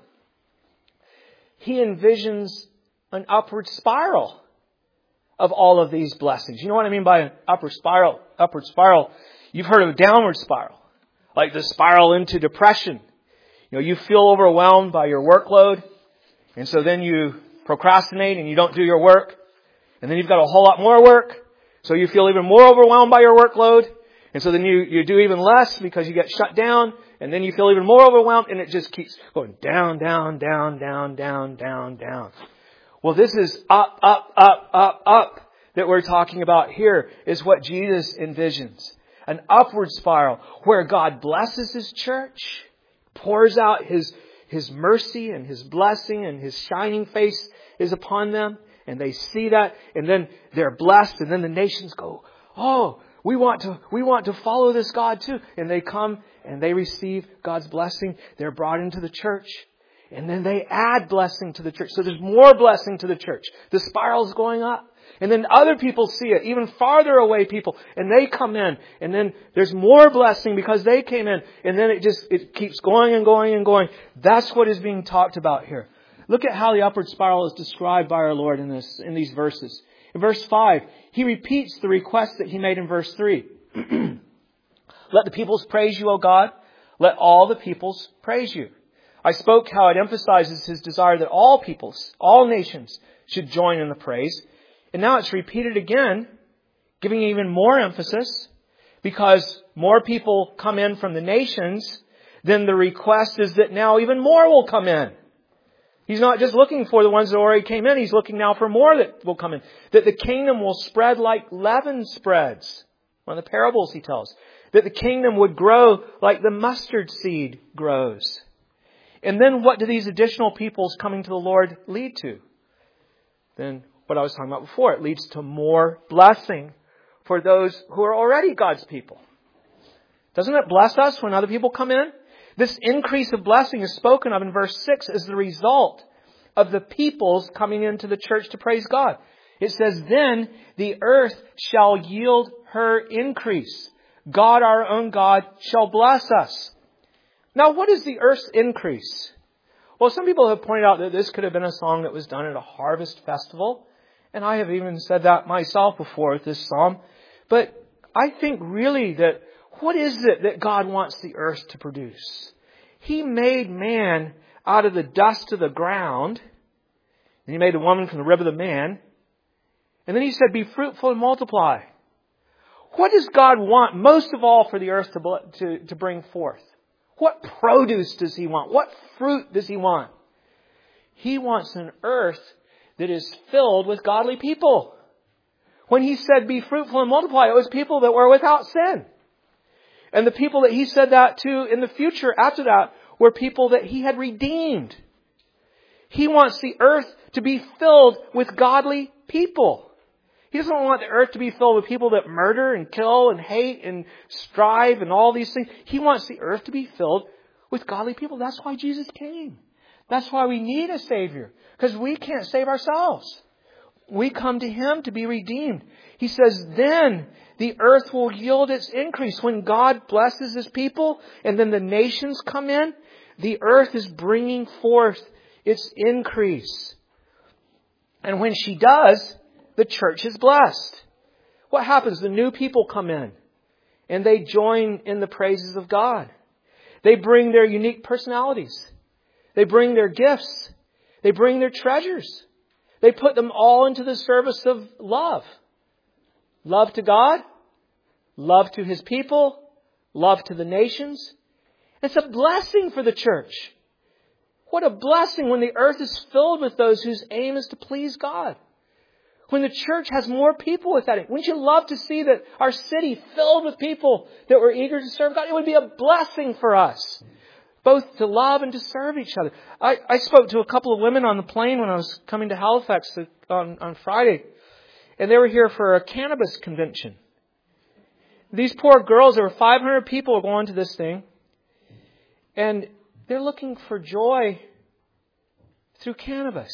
Speaker 1: He envisions an upward spiral of all of these blessings. You know what I mean by an upward spiral? Upward spiral. You've heard of a downward spiral, like the spiral into depression. You know, you feel overwhelmed by your workload, and so then you procrastinate and you don't do your work, and then you've got a whole lot more work, so you feel even more overwhelmed by your workload, and so then you, you do even less because you get shut down, and then you feel even more overwhelmed, and it just keeps going down, down, down, down, down, down, down. Well, this is up, up, up, up, up that we're talking about here is what Jesus envisions. An upward spiral where God blesses His church, pours out His, His mercy and His blessing and His shining face is upon them. And they see that, and then they're blessed, and then the nations go, oh, we want to, we want to follow this God too. And they come and they receive God's blessing. They're brought into the church. And then they add blessing to the church. So there's more blessing to the church. The spiral's going up. And then other people see it, even farther away people, and they come in. And then there's more blessing because they came in. And then it just, it keeps going and going and going. That's what is being talked about here. Look at how the upward spiral is described by our Lord in this, in these verses. In verse five, He repeats the request that He made in verse three. Let the peoples praise you, O God. Let all the peoples praise you. I spoke how it emphasizes His desire that all peoples, all nations should join in the praise. And now it's repeated again, giving even more emphasis, because more people come in from the nations, then the request is that now even more will come in. He's not just looking for the ones that already came in. He's looking now for more that will come in. That the kingdom will spread like leaven spreads. One of the parables He tells. That the kingdom would grow like the mustard seed grows. And then what do these additional peoples coming to the Lord lead to? Then what I was talking about before. It leads to more blessing for those who are already God's people. Doesn't it bless us when other people come in? This increase of blessing is spoken of in verse six as the result of the peoples coming into the church to praise God. It says, then the earth shall yield her increase. God, our own God, shall bless us. Now, what is the earth's increase? Well, some people have pointed out that this could have been a song that was done at a harvest festival. And I have even said that myself before with this psalm. But I think really that what is it that God wants the earth to produce? He made man out of the dust of the ground. And He made the woman from the rib of the man. And then He said, be fruitful and multiply. What does God want most of all for the earth to, to, to bring forth? What produce does He want? What fruit does He want? He wants an earth that is filled with godly people. When He said, be fruitful and multiply, it was people that were without sin. And the people that He said that to in the future after that were people that He had redeemed. He wants the earth to be filled with godly people. He doesn't want the earth to be filled with people that murder and kill and hate and strive and all these things. He wants the earth to be filled with godly people. That's why Jesus came. That's why we need a Savior. Because we can't save ourselves. We come to Him to be redeemed. He says, then the earth will yield its increase. When God blesses His people and then the nations come in, the earth is bringing forth its increase. And when she does, the church is blessed. What happens? The new people come in and they join in the praises of God. They bring their unique personalities. They bring their gifts. They bring their treasures. They put them all into the service of love. Love to God, love to His people, love to the nations. It's a blessing for the church. What a blessing when the earth is filled with those whose aim is to please God. When the church has more people with that. Wouldn't you love to see that our city filled with people that were eager to serve God? It would be a blessing for us, both to love and to serve each other. I, I spoke to a couple of women on the plane when I was coming to Halifax on, on Friday. And they were here for a cannabis convention. These poor girls, there were five hundred people going to this thing. And they're looking for joy through cannabis.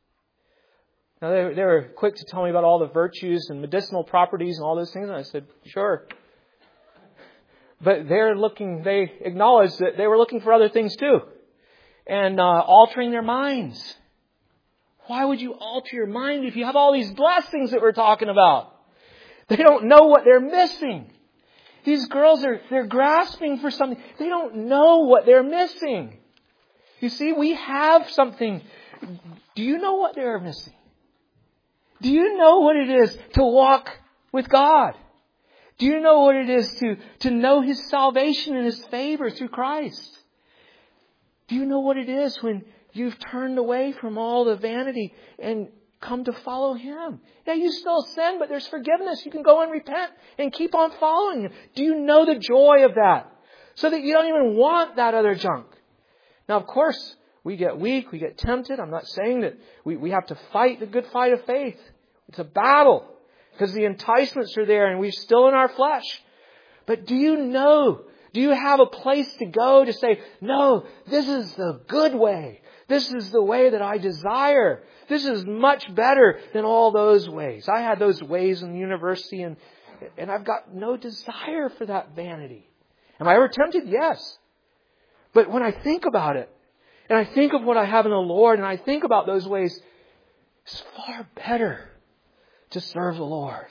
Speaker 1: Now, they, they were quick to tell me about all the virtues and medicinal properties and all those things. And I said, sure. But they're looking, they acknowledged that they were looking for other things too. And uh, altering their minds. Why would you alter your mind if you have all these blessings that we're talking about? They don't know what they're missing. These girls are, they're grasping for something. They don't know what they're missing. You see, we have something. Do you know what they're missing? Do you know what it is to walk with God? Do you know what it is to, to know His salvation and His favor through Christ? Do you know what it is when you've turned away from all the vanity and come to follow Him? Yeah, you still sin, but there's forgiveness. You can go and repent and keep on following Him. Do you know the joy of that? So that you don't even want that other junk. Now, of course, We get weak. We get tempted. I'm not saying that we, we have to fight the good fight of faith. It's a battle because the enticements are there and we're still in our flesh. But do you know, do you have a place to go to say, no, this is the good way. This is the way that I desire. This is much better than all those ways. I had those ways in university and, and I've got no desire for that vanity. Am I ever tempted? Yes. But when I think about it, and I think of what I have in the Lord, and I think about those ways, it's far better to serve the Lord.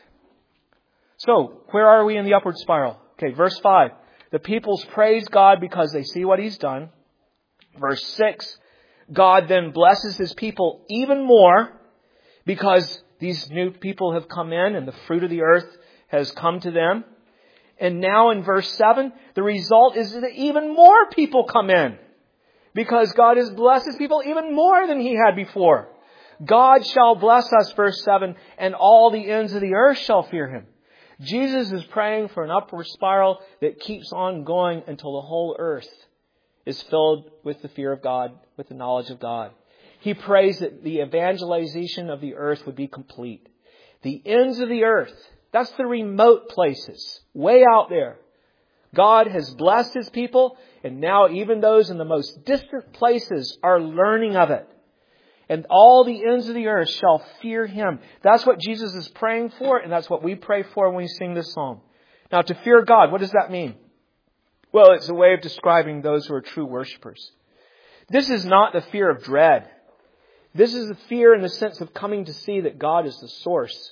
Speaker 1: So, where are we in the upward spiral? Okay, verse five. The peoples praise God because they see what He's done. Verse six. God then blesses His people even more because these new people have come in and the fruit of the earth has come to them. And now in verse seven, the result is that even more people come in because God has blessed His people even more than He had before. God shall bless us, verse seven, and all the ends of the earth shall fear Him. Jesus is praying for an upward spiral that keeps on going until the whole earth is filled with the fear of God, with the knowledge of God. He prays that the evangelization of the earth would be complete. The ends of the earth, that's the remote places, way out there. God has blessed His people, and now even those in the most distant places are learning of it. And all the ends of the earth shall fear Him. That's what Jesus is praying for, and that's what we pray for when we sing this psalm. Now, to fear God, what does that mean? Well, it's a way of describing those who are true worshipers. This is not the fear of dread. This is the fear in the sense of coming to see that God is the source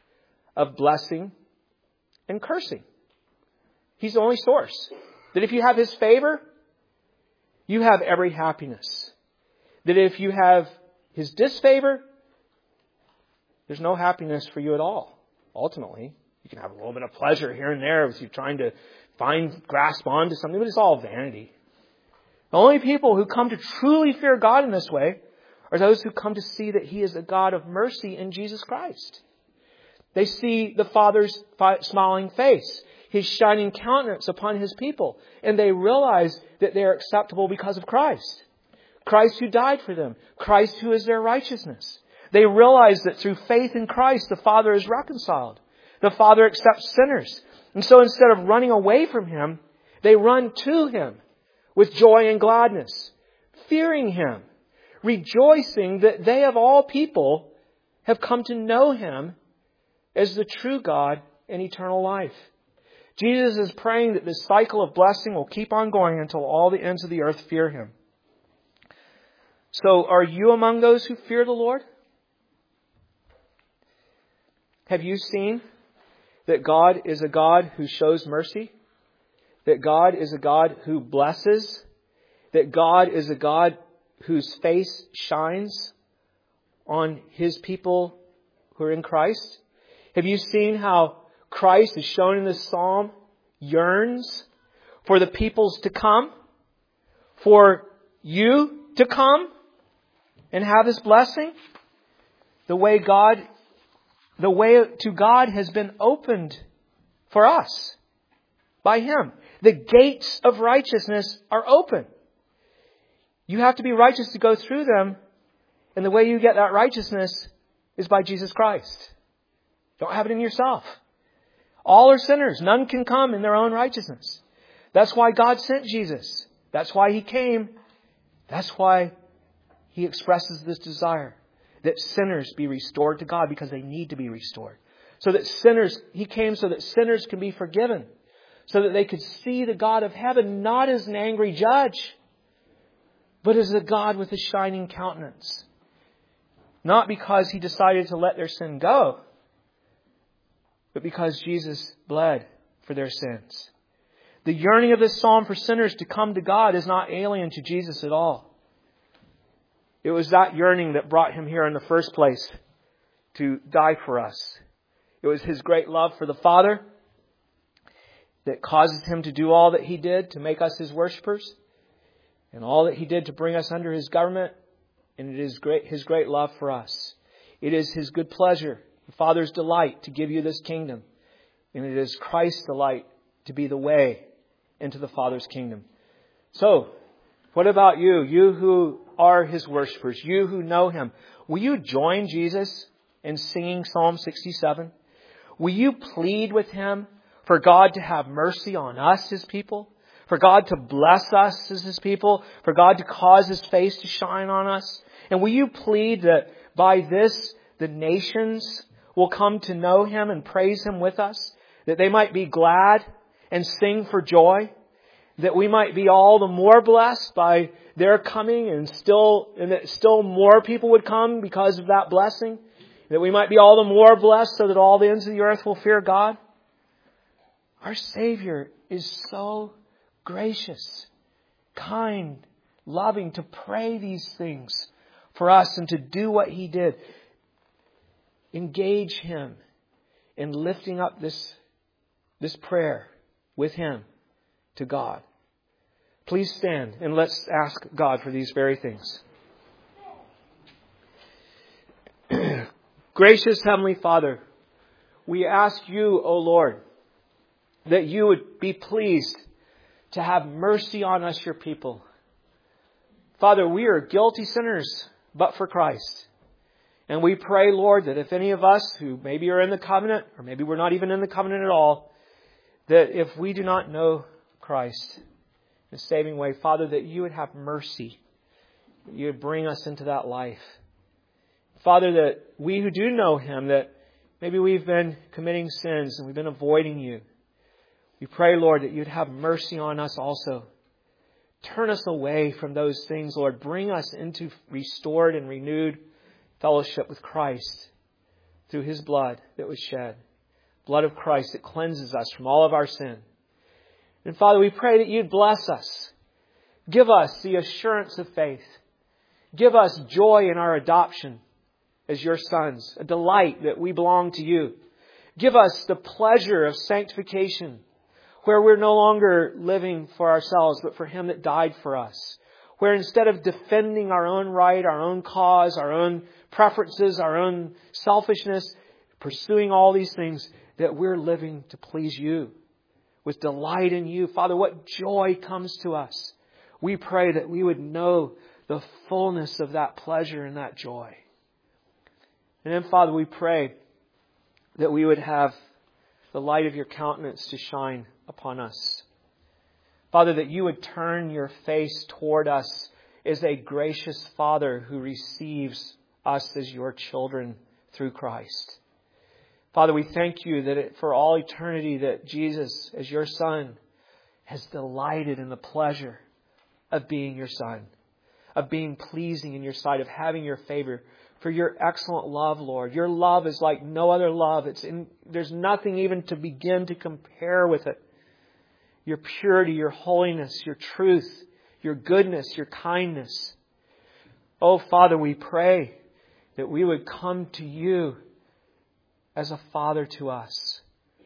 Speaker 1: of blessing and cursing. He's the only source. That if you have His favor, you have every happiness. That if you have His disfavor, there's no happiness for you at all. Ultimately, you can have a little bit of pleasure here and there as you're trying to find, grasp onto something, but it's all vanity. The only people who come to truly fear God in this way are those who come to see that He is a God of mercy in Jesus Christ. They see the Father's smiling face, His shining countenance upon His people, and they realize that they are acceptable because of Christ. Christ who died for them. Christ who is their righteousness. They realize that through faith in Christ, the Father is reconciled. The Father accepts sinners. And so instead of running away from Him, they run to Him with joy and gladness, fearing Him, rejoicing that they of all people have come to know Him as the true God and eternal life. Jesus is praying that this cycle of blessing will keep on going until all the ends of the earth fear Him. So, are you among those who fear the Lord? Have you seen that God is a God who shows mercy? That God is a God who blesses? That God is a God whose face shines on His people who are in Christ? Have you seen how Christ, is shown in this psalm, yearns for the peoples to come? For you to come and have His blessing? The way God, the way to God has been opened for us by Him. The gates of righteousness are open. You have to be righteous to go through them. And the way you get that righteousness is by Jesus Christ. Don't have it in yourself. All are sinners. None can come in their own righteousness. That's why God sent Jesus. That's why He came. That's why He expresses this desire that sinners be restored to God, because they need to be restored. So that sinners, He came so that sinners can be forgiven. So that they could see the God of heaven not as an angry judge, but as a God with a shining countenance. Not because He decided to let their sin go, but because Jesus bled for their sins. The yearning of this psalm for sinners to come to God is not alien to Jesus at all. It was that yearning that brought Him here in the first place to die for us. It was His great love for the Father that causes Him to do all that He did to make us His worshipers, and all that He did to bring us under His government. And it is great, His great love for us. It is His good pleasure, the Father's delight to give you this kingdom. And it is Christ's delight to be the way into the Father's kingdom. So, what about you? You who are His worshipers, you who know Him, will you join Jesus in singing Psalm sixty-seven? Will you plead with Him for God to have mercy on us, His people? For God to bless us as His people? For God to cause His face to shine on us? And will you plead that by this the nations will come to know Him and praise Him with us? That they might be glad and sing for joy? That we might be all the more blessed by their coming, and still, and that still more people would come because of that blessing? That we might be all the more blessed so that all the ends of the earth will fear God? Our Savior is so gracious, kind, loving to pray these things for us and to do what He did. Engage Him in lifting up this, this prayer with Him to God. Please stand and let's ask God for these very things. Gracious Heavenly Father, we ask You, O Lord, that You would be pleased to have mercy on us, Your people. Father, we are guilty sinners, but for Christ. And we pray, Lord, that if any of us who maybe are in the covenant, or maybe we're not even in the covenant at all, that if we do not know Christ in a saving way, Father, that You would have mercy. That You would bring us into that life. Father, that we who do know Him, that maybe we've been committing sins and we've been avoiding You. We pray, Lord, that You'd have mercy on us also. Turn us away from those things, Lord. Bring us into restored and renewed fellowship with Christ through His blood that was shed. Blood of Christ that cleanses us from all of our sin. And Father, we pray that You'd bless us. Give us the assurance of faith. Give us joy in our adoption as Your sons, a delight that we belong to You. Give us the pleasure of sanctification, where we're no longer living for ourselves, but for Him that died for us. Where instead of defending our own right, our own cause, our own preferences, our own selfishness, pursuing all these things, that we're living to please You, with delight in You. Father, what joy comes to us. We pray that we would know the fullness of that pleasure and that joy. And then, Father, we pray that we would have the light of Your countenance to shine upon us. Father, that You would turn Your face toward us as a gracious Father who receives us as Your children through Christ. Father, we thank You that it, for all eternity that Jesus, as Your Son, has delighted in the pleasure of being Your Son, of being pleasing in Your sight, of having Your favor. For Your excellent love, Lord. Your love is like no other love. It's in, there's nothing even to begin to compare with it. Your purity, Your holiness, Your truth, Your goodness, Your kindness. Oh, Father, we pray that we would come to You as a Father to us.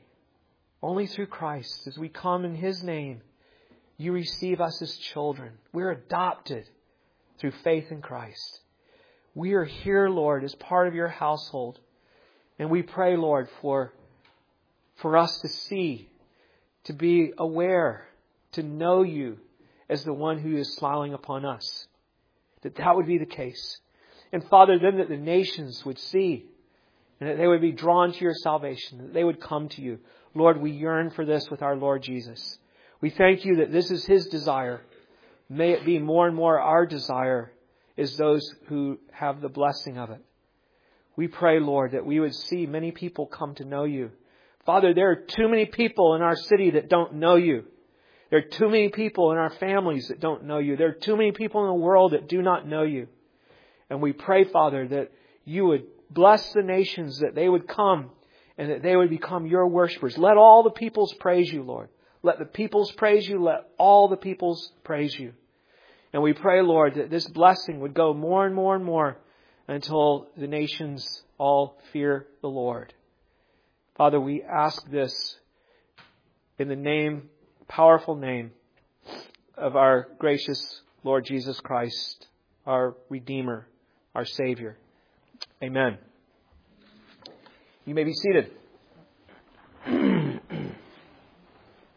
Speaker 1: Only through Christ, as we come in His name, You receive us as children. We're adopted through faith in Christ. We are here, Lord, as part of Your household. And we pray, Lord, for, for us to see, to be aware, to know You as the one who is smiling upon us. That that would be the case. And Father, then that the nations would see, and that they would be drawn to Your salvation, that they would come to You. Lord, we yearn for this with our Lord Jesus. We thank You that this is His desire. May it be more and more our desire is those who have the blessing of it. We pray, Lord, that we would see many people come to know You. Father, there are too many people in our city that don't know You. There are too many people in our families that don't know You. There are too many people in the world that do not know You. And we pray, Father, that You would bless the nations, that they would come and that they would become Your worshipers. Let all the peoples praise You, Lord. Let the peoples praise You. Let all the peoples praise You. And we pray, Lord, that this blessing would go more and more and more until the nations all fear the Lord. Father, we ask this in the name, powerful name of our gracious Lord Jesus Christ, our Redeemer, our Savior. Amen. You may be seated.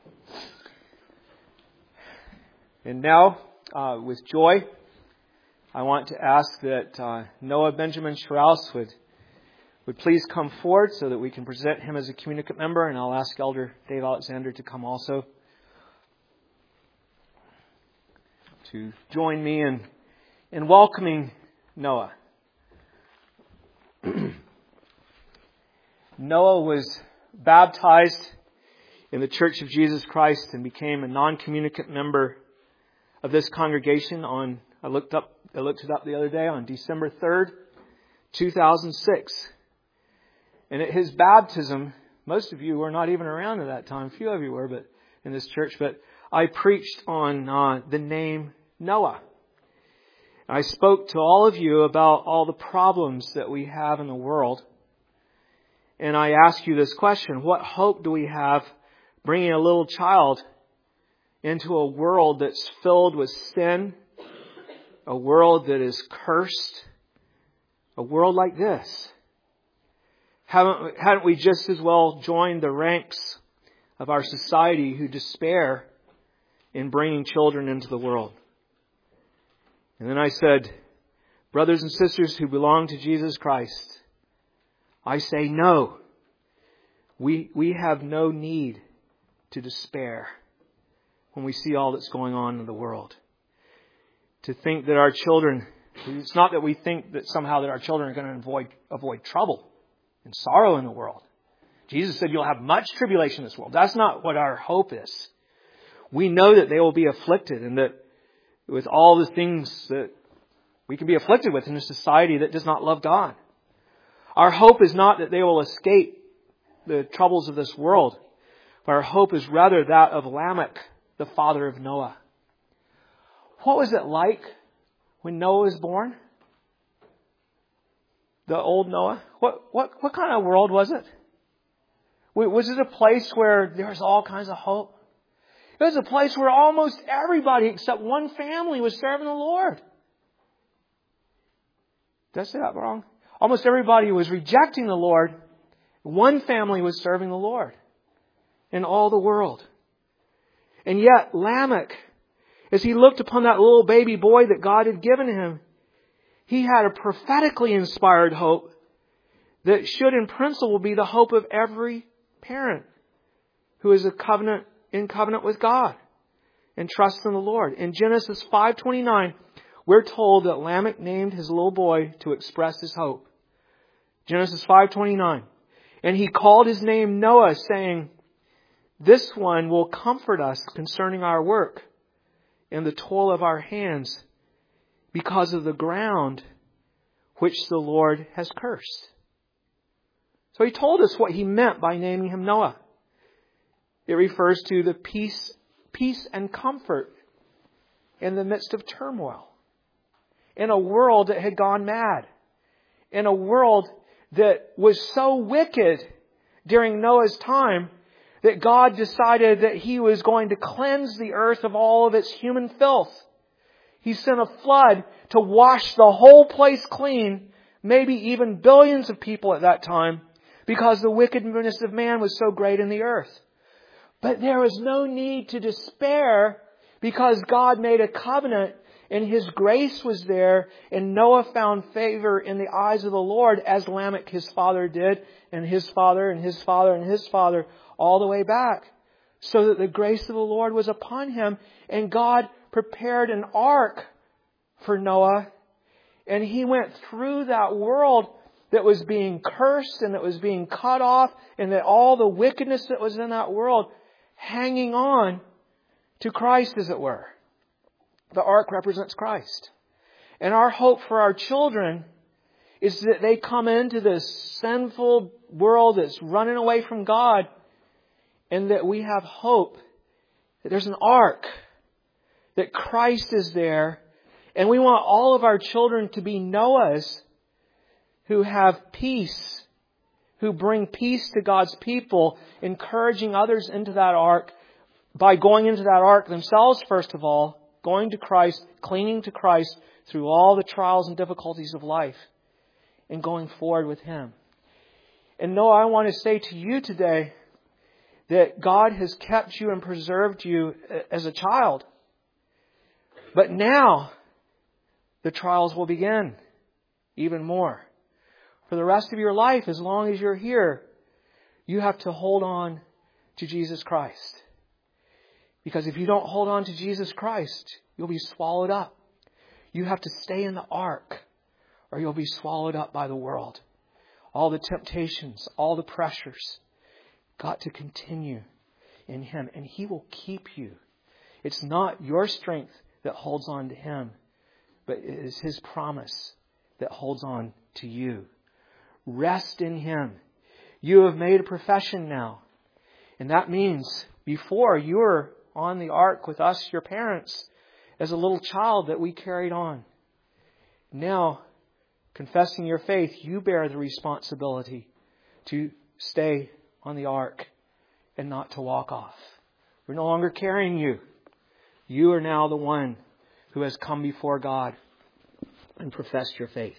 Speaker 1: And now, Uh, with joy, I want to ask that uh, Noah Benjamin Strauss would would please come forward so that we can present him as a communicant member, and I'll ask Elder Dave Alexander to come also to join me in, in welcoming Noah. Noah was baptized in the Church of Jesus Christ and became a non-communicant member of this congregation on, I looked up, I looked it up the other day, on December third, two thousand six. And at his baptism, most of you were not even around at that time. A few of you were, but in this church. But I preached on uh, the name Noah. I spoke to all of you about all the problems that we have in the world. And I asked you this question: what hope do we have bringing a little child into a world that's filled with sin, a world that is cursed, a world like this? Haven't, hadn't we just as well joined the ranks of our society who despair in bringing children into the world? And then I said, brothers and sisters who belong to Jesus Christ, I say no. We, we have no need to despair when we see all that's going on in the world. To think that our children, it's not that we think that somehow that our children are going to avoid, avoid trouble and sorrow in the world. Jesus said you'll have much tribulation in this world. That's not what our hope is. We know that they will be afflicted, and that with all the things that we can be afflicted with in a society that does not love God. Our hope is not that they will escape the troubles of this world, but our hope is rather that of Lamech, the father of Noah. What was it like when Noah was born? The old Noah? What, what, what kind of world was it? Was it a place where there was all kinds of hope? It was a place where almost everybody except one family was serving the Lord. Did I say that wrong? Almost everybody was rejecting the Lord. One family was serving the Lord in all the world. And yet Lamech, as he looked upon that little baby boy that God had given him, he had a prophetically inspired hope that should in principle be the hope of every parent who is a covenant in covenant with God and trusts in the Lord. In Genesis five twenty-nine, we're told that Lamech named his little boy to express his hope. Genesis five twenty-nine. And he called his name Noah, saying, this one will comfort us concerning our work and the toil of our hands, because of the ground which the Lord has cursed. So he told us what he meant by naming him Noah. It refers to the peace, peace and comfort in the midst of turmoil. In a world that had gone mad. In a world that was so wicked during Noah's time that God decided that He was going to cleanse the earth of all of its human filth. He sent a flood to wash the whole place clean, maybe even billions of people at that time, because the wickedness of man was so great in the earth. But there was no need to despair, because God made a covenant and His grace was there, and Noah found favor in the eyes of the Lord, as Lamech his father did, and his father and his father and his father, all the way back. So that the grace of the Lord was upon him, and God prepared an ark for Noah, and he went through that world that was being cursed and that was being cut off, and that all the wickedness that was in that world, hanging on to Christ, as it were. The ark represents Christ. And our hope for our children is that they come into this sinful world that's running away from God, and that we have hope that there's an ark, that Christ is there. And we want all of our children to be Noahs who have peace, who bring peace to God's people, encouraging others into that ark by going into that ark themselves, first of all, going to Christ, clinging to Christ through all the trials and difficulties of life, and going forward with Him. And Noah, I want to say to you today that God has kept you and preserved you as a child. But now, the trials will begin even more. For the rest of your life, as long as you're here, you have to hold on to Jesus Christ. Because if you don't hold on to Jesus Christ, you'll be swallowed up. You have to stay in the ark, or you'll be swallowed up by the world. All the temptations, all the pressures, got to continue in Him, and He will keep you. It's not your strength that holds on to Him, but it is His promise that holds on to you. Rest in Him. You have made a profession now. And that means before you were on the ark with us, your parents, as a little child that we carried on. Now, confessing your faith, you bear the responsibility to stay on the ark and not to walk off. We're no longer carrying you. You are now the one who has come before God and professed your faith.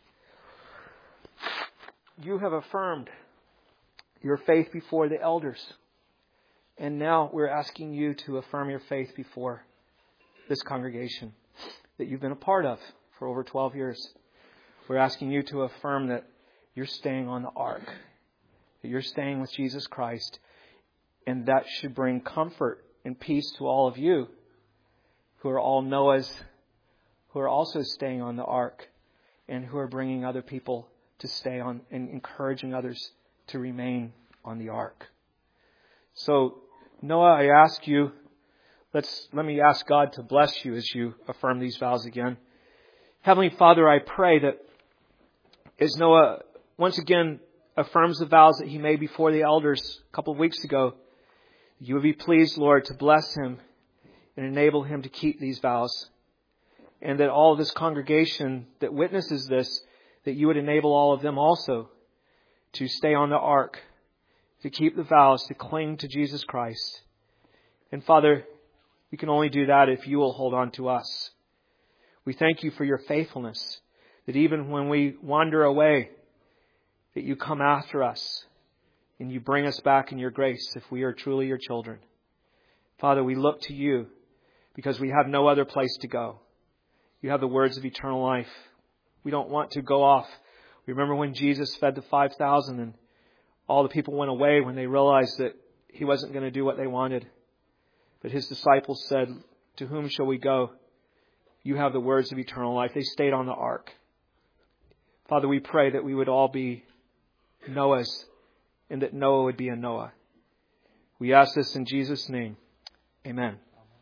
Speaker 1: You have affirmed your faith before the elders. And now we're asking you to affirm your faith before this congregation that you've been a part of for over twelve years. We're asking you to affirm that you're staying on the ark, that you're staying with Jesus Christ, and that should bring comfort and peace to all of you who are all Noahs, who are also staying on the ark, and who are bringing other people to stay on and encouraging others to remain on the ark. So, Noah, I ask you, let's let me ask God to bless you as you affirm these vows again. Heavenly Father, I pray that as Noah once again affirms the vows that he made before the elders a couple of weeks ago, you would be pleased, Lord, to bless him and enable him to keep these vows. And that all of this congregation that witnesses this, that you would enable all of them also to stay on the ark, to keep the vows, to cling to Jesus Christ. And Father, we can only do that if you will hold on to us. We thank you for your faithfulness, that even when we wander away, that you come after us and you bring us back in your grace if we are truly your children. Father, we look to you because we have no other place to go. You have the words of eternal life. We don't want to go off. We remember when Jesus fed the five thousand and all the people went away when they realized that he wasn't going to do what they wanted. But his disciples said, to whom shall we go? You have the words of eternal life. They stayed on the ark. Father, we pray that we would all be Noahs and that Noah would be a Noah. We ask this in Jesus' name. Amen.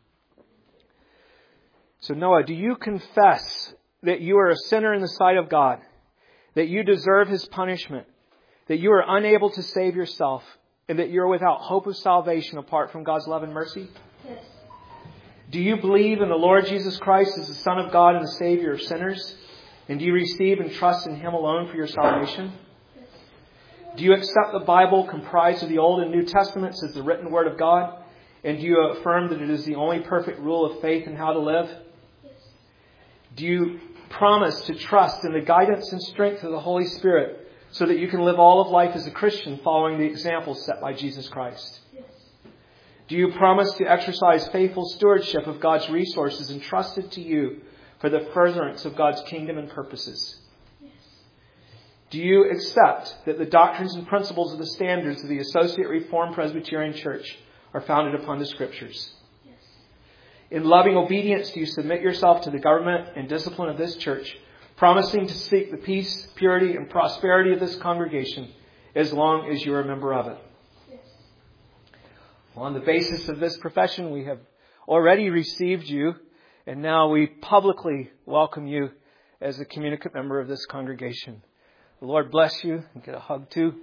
Speaker 1: So Noah, do you confess that you are a sinner in the sight of God, that you deserve His punishment, that you are unable to save yourself, and that you're without hope of salvation apart from God's love and mercy?
Speaker 2: Yes.
Speaker 1: Do you believe in the Lord Jesus Christ as the Son of God and the Savior of sinners? And do you receive and trust in Him alone for your salvation?
Speaker 2: Yes.
Speaker 1: Do you accept the Bible comprised of the Old and New Testaments as the written Word of God? And do you affirm that it is the only perfect rule of faith and how to live?
Speaker 2: Yes.
Speaker 1: Do you promise to trust in the guidance and strength of the Holy Spirit so that you can live all of life as a Christian following the example set by Jesus Christ?
Speaker 2: Yes.
Speaker 1: Do you promise to exercise faithful stewardship of God's resources entrusted to you for the furtherance of God's kingdom and purposes?
Speaker 2: Yes.
Speaker 1: Do you accept that the doctrines and principles of the standards of the Associate Reformed Presbyterian Church are founded upon the Scriptures?
Speaker 2: Yes.
Speaker 1: In loving obedience, do you submit yourself to the government and discipline of this church, promising to seek the peace, purity, and prosperity of this congregation as long as you're a member of it?
Speaker 2: Yes.
Speaker 1: Well, on the basis of this profession, we have already received you, and now we publicly welcome you as a communicant member of this congregation. The Lord bless you, and get a hug too.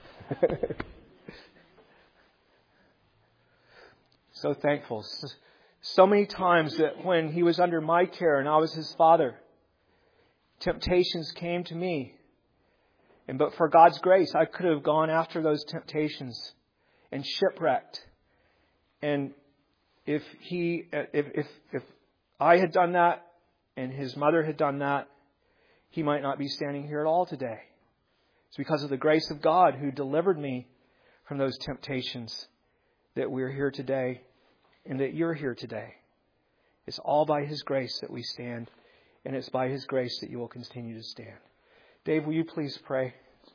Speaker 1: So thankful. So many times that when he was under my care and I was his father, temptations came to me. And but for God's grace, I could have gone after those temptations and shipwrecked. And if he, if, if, if I had done that and his mother had done that, he might not be standing here at all today. It's because of the grace of God who delivered me from those temptations that we're here today and that you're here today. It's all by His grace that we stand and it's by His grace that you will continue to stand. Dave, will you please pray?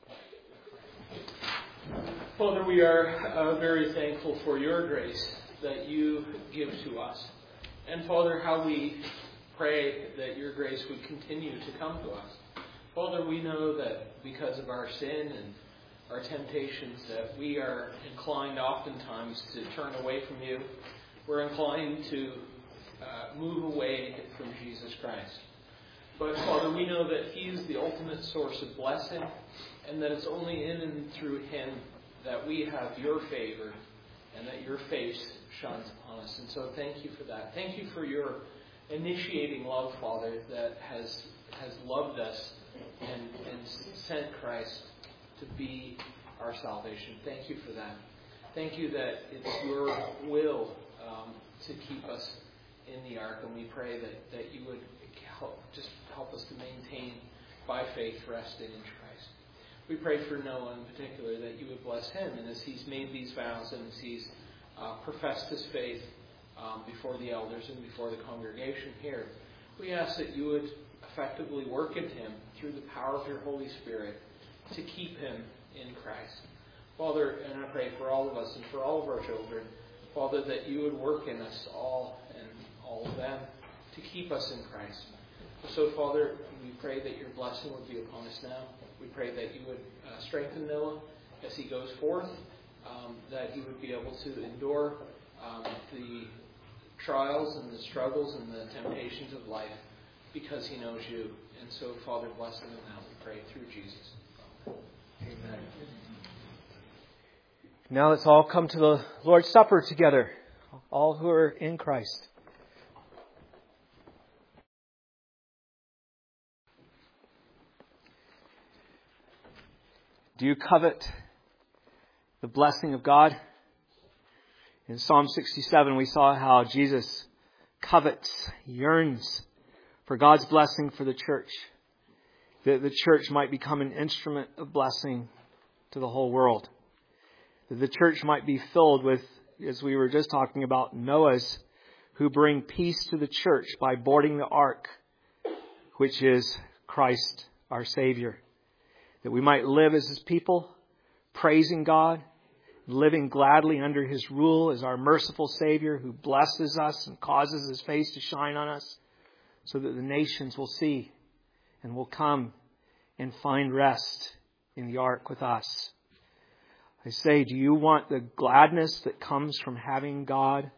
Speaker 2: Father, we are uh, very thankful for your grace that you give to us. And Father, how we pray that your grace would continue to come to us. Father, we know that because of our sin and our temptations that we are inclined oftentimes to turn away from you. We're inclined to uh, move away from Jesus Christ. But Father, we know that He is the ultimate source of blessing, and that it's only in and through Him that we have your favor and that your face shines upon us. And so thank you for that. Thank you for your initiating love, Father, that has has loved us and, and sent Christ to be our salvation. Thank you for that. Thank you that it's your will um, to keep us in the ark, and we pray that, that you would help, just help us to maintain by faith resting in Christ. We pray for Noah in particular, that you would bless him, and as he's made these vows and as he's uh, professed his faith um, before the elders and before the congregation here, we ask that you would effectively work in him through the power of your Holy Spirit to keep him in Christ. Father, and I pray for all of us and for all of our children, Father, that you would work in us all and all of them to keep us in Christ. So, Father, we pray that your blessing would be upon us now. We pray that you would uh, strengthen Noah as he goes forth, um, that he would be able to endure um, the trials and the struggles and the temptations of life because he knows you. And so, Father, bless him now, we pray, through Jesus. Amen.
Speaker 1: Now let's all come to the Lord's Supper together, all who are in Christ. Do you covet the blessing of God? In Psalm sixty-seven, we saw how Jesus covets, yearns for God's blessing for the church, that the church might become an instrument of blessing to the whole world, that the church might be filled with, as we were just talking about, Noahs who bring peace to the church by boarding the ark, which is Christ our Savior, that we might live as His people, praising God, living gladly under His rule as our merciful Savior who blesses us and causes His face to shine on us, so that the nations will see and will come and find rest in the ark with us. I say, do you want the gladness that comes from having God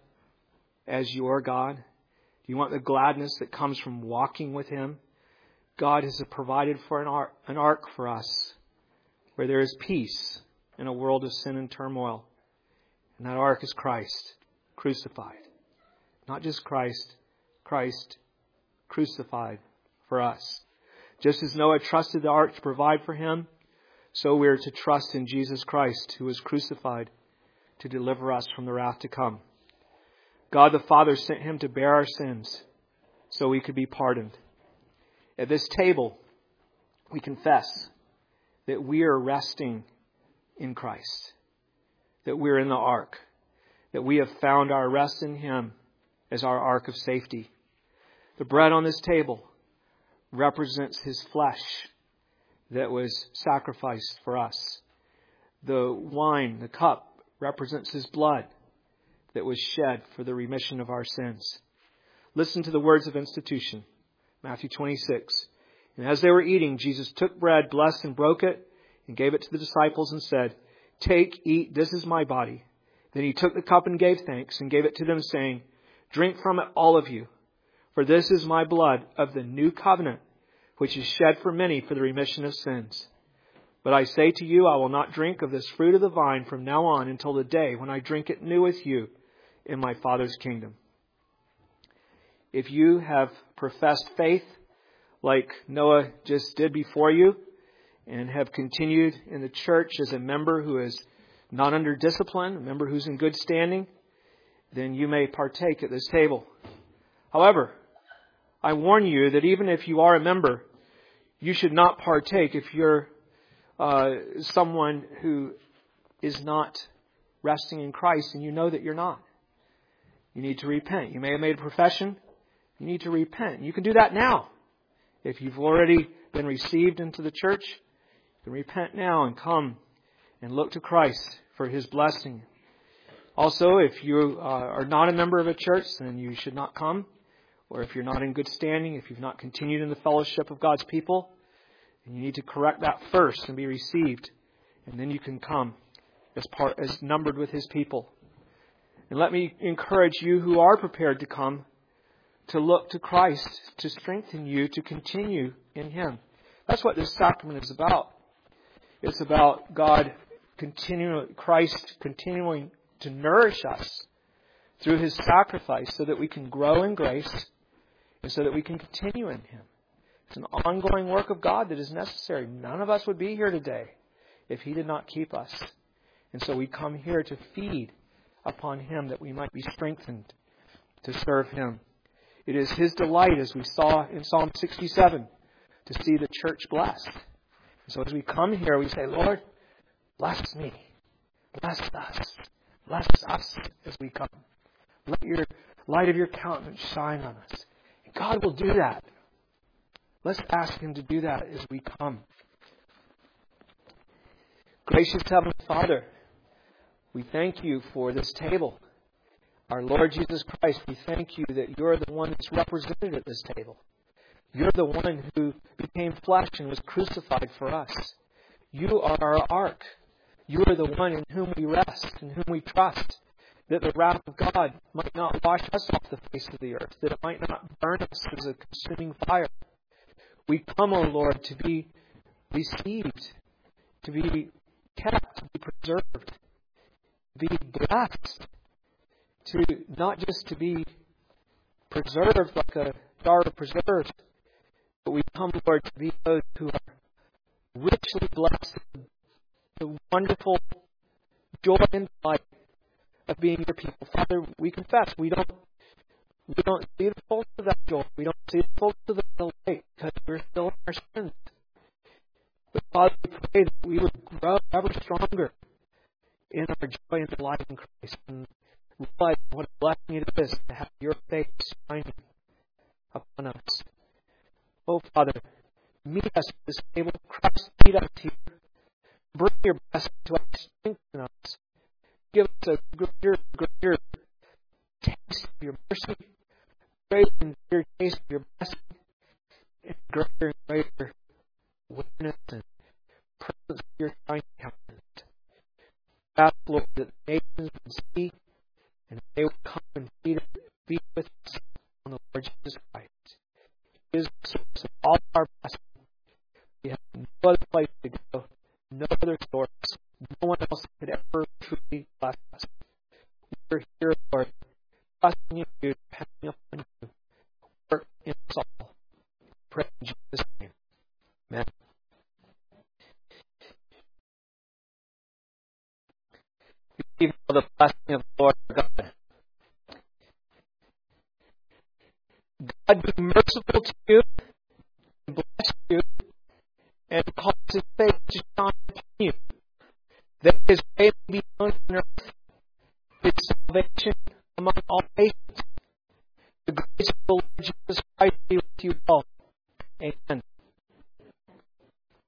Speaker 1: as your God? Do you want the gladness that comes from walking with Him? God has provided for an ark, an ark for us where there is peace in a world of sin and turmoil. And that ark is Christ crucified. Not just Christ, Christ crucified for us. Just as Noah trusted the ark to provide for him, so we are to trust in Jesus Christ, who was crucified to deliver us from the wrath to come. God the Father sent Him to bear our sins so we could be pardoned. At this table, we confess that we are resting in Christ, that we're in the ark, that we have found our rest in Him as our ark of safety. The bread on this table represents His flesh that was sacrificed for us. The wine, the cup, represents His blood that was shed for the remission of our sins. Listen to the words of institution. Matthew twenty-six. And as they were eating, Jesus took bread, blessed and broke it, and gave it to the disciples and said, "Take, eat, this is my body." Then He took the cup and gave thanks and gave it to them, saying, "Drink from it, all of you, for this is my blood of the new covenant, which is shed for many for the remission of sins. But I say to you, I will not drink of this fruit of the vine from now on until the day when I drink it new with you in my Father's kingdom." If you have professed faith like Noah just did before you and have continued in the church as a member who is not under discipline, a member who's in good standing, then you may partake at this table. However, I warn you that even if you are a member, you should not partake if you're uh, someone who is not resting in Christ and you know that you're not. You need to repent. You may have made a profession. You need to repent. You can do that now. If you've already been received into the church, you can repent now and come and look to Christ for His blessing. Also, if you uh, are not a member of a church, then you should not come. Or if you're not in good standing, if you've not continued in the fellowship of God's people, then you need to correct that first and be received. And then you can come as part as numbered with His people. And let me encourage you who are prepared to come to look to Christ to strengthen you to continue in Him. That's what this sacrament is about. It's about God continuing, Christ continuing to nourish us through His sacrifice so that we can grow in grace and so that we can continue in Him. It's an ongoing work of God that is necessary. None of us would be here today if He did not keep us. And so we come here to feed upon Him that we might be strengthened to serve Him. It is His delight, as we saw in Psalm sixty-seven, to see the church blessed. And so as we come here, we say, Lord, bless me. Bless us. Bless us as we come. Let your light of your countenance shine on us. And God will do that. Let's ask Him to do that as we come. Gracious Heavenly Father, we thank You for this table. Our Lord Jesus Christ, we thank You that You're the one that's represented at this table. You're the one who became flesh and was crucified for us. You are our ark. You are the one in whom we rest, in whom we trust, that the wrath of God might not wash us off the face of the earth, that it might not burn us as a consuming fire. We come, O Lord, to be received, to be kept, to be preserved, to be blessed, to not just to be preserved like a jar of preserves, but we come, Lord, to be those who are richly blessed, the wonderful joy and delight of being Your people. Father, we confess we don't we don't see the fullness of that joy. We don't see the fullness of that delight because we're still in our sins. But Father, we pray that we would grow ever stronger in our joy and delight in Christ, and realize what a blessing it is to have Your face shining upon us. Oh Father, meet us at this table. Christ, meet us here. Bring Your blessing to us, strengthen us. Give us a greater, greater taste of Your mercy, greater and greater taste of Your blessing, and greater and greater witness and presence of Your shining countenance. Ask, Lord, that the nations would see and they would come and feed, feed with us on the Lord Jesus Christ. He is the source of all our blessing. We have no other place to go, no other source. No one else could ever truly bless us. We're here, Lord, trusting in You, depending upon You. Work in us all. Pray in Jesus' name. Amen. Receive the blessing of the Lord God. God be merciful to you, and bless you, and cause His face to shine upon you, that His way may be known on earth, His salvation among all nations.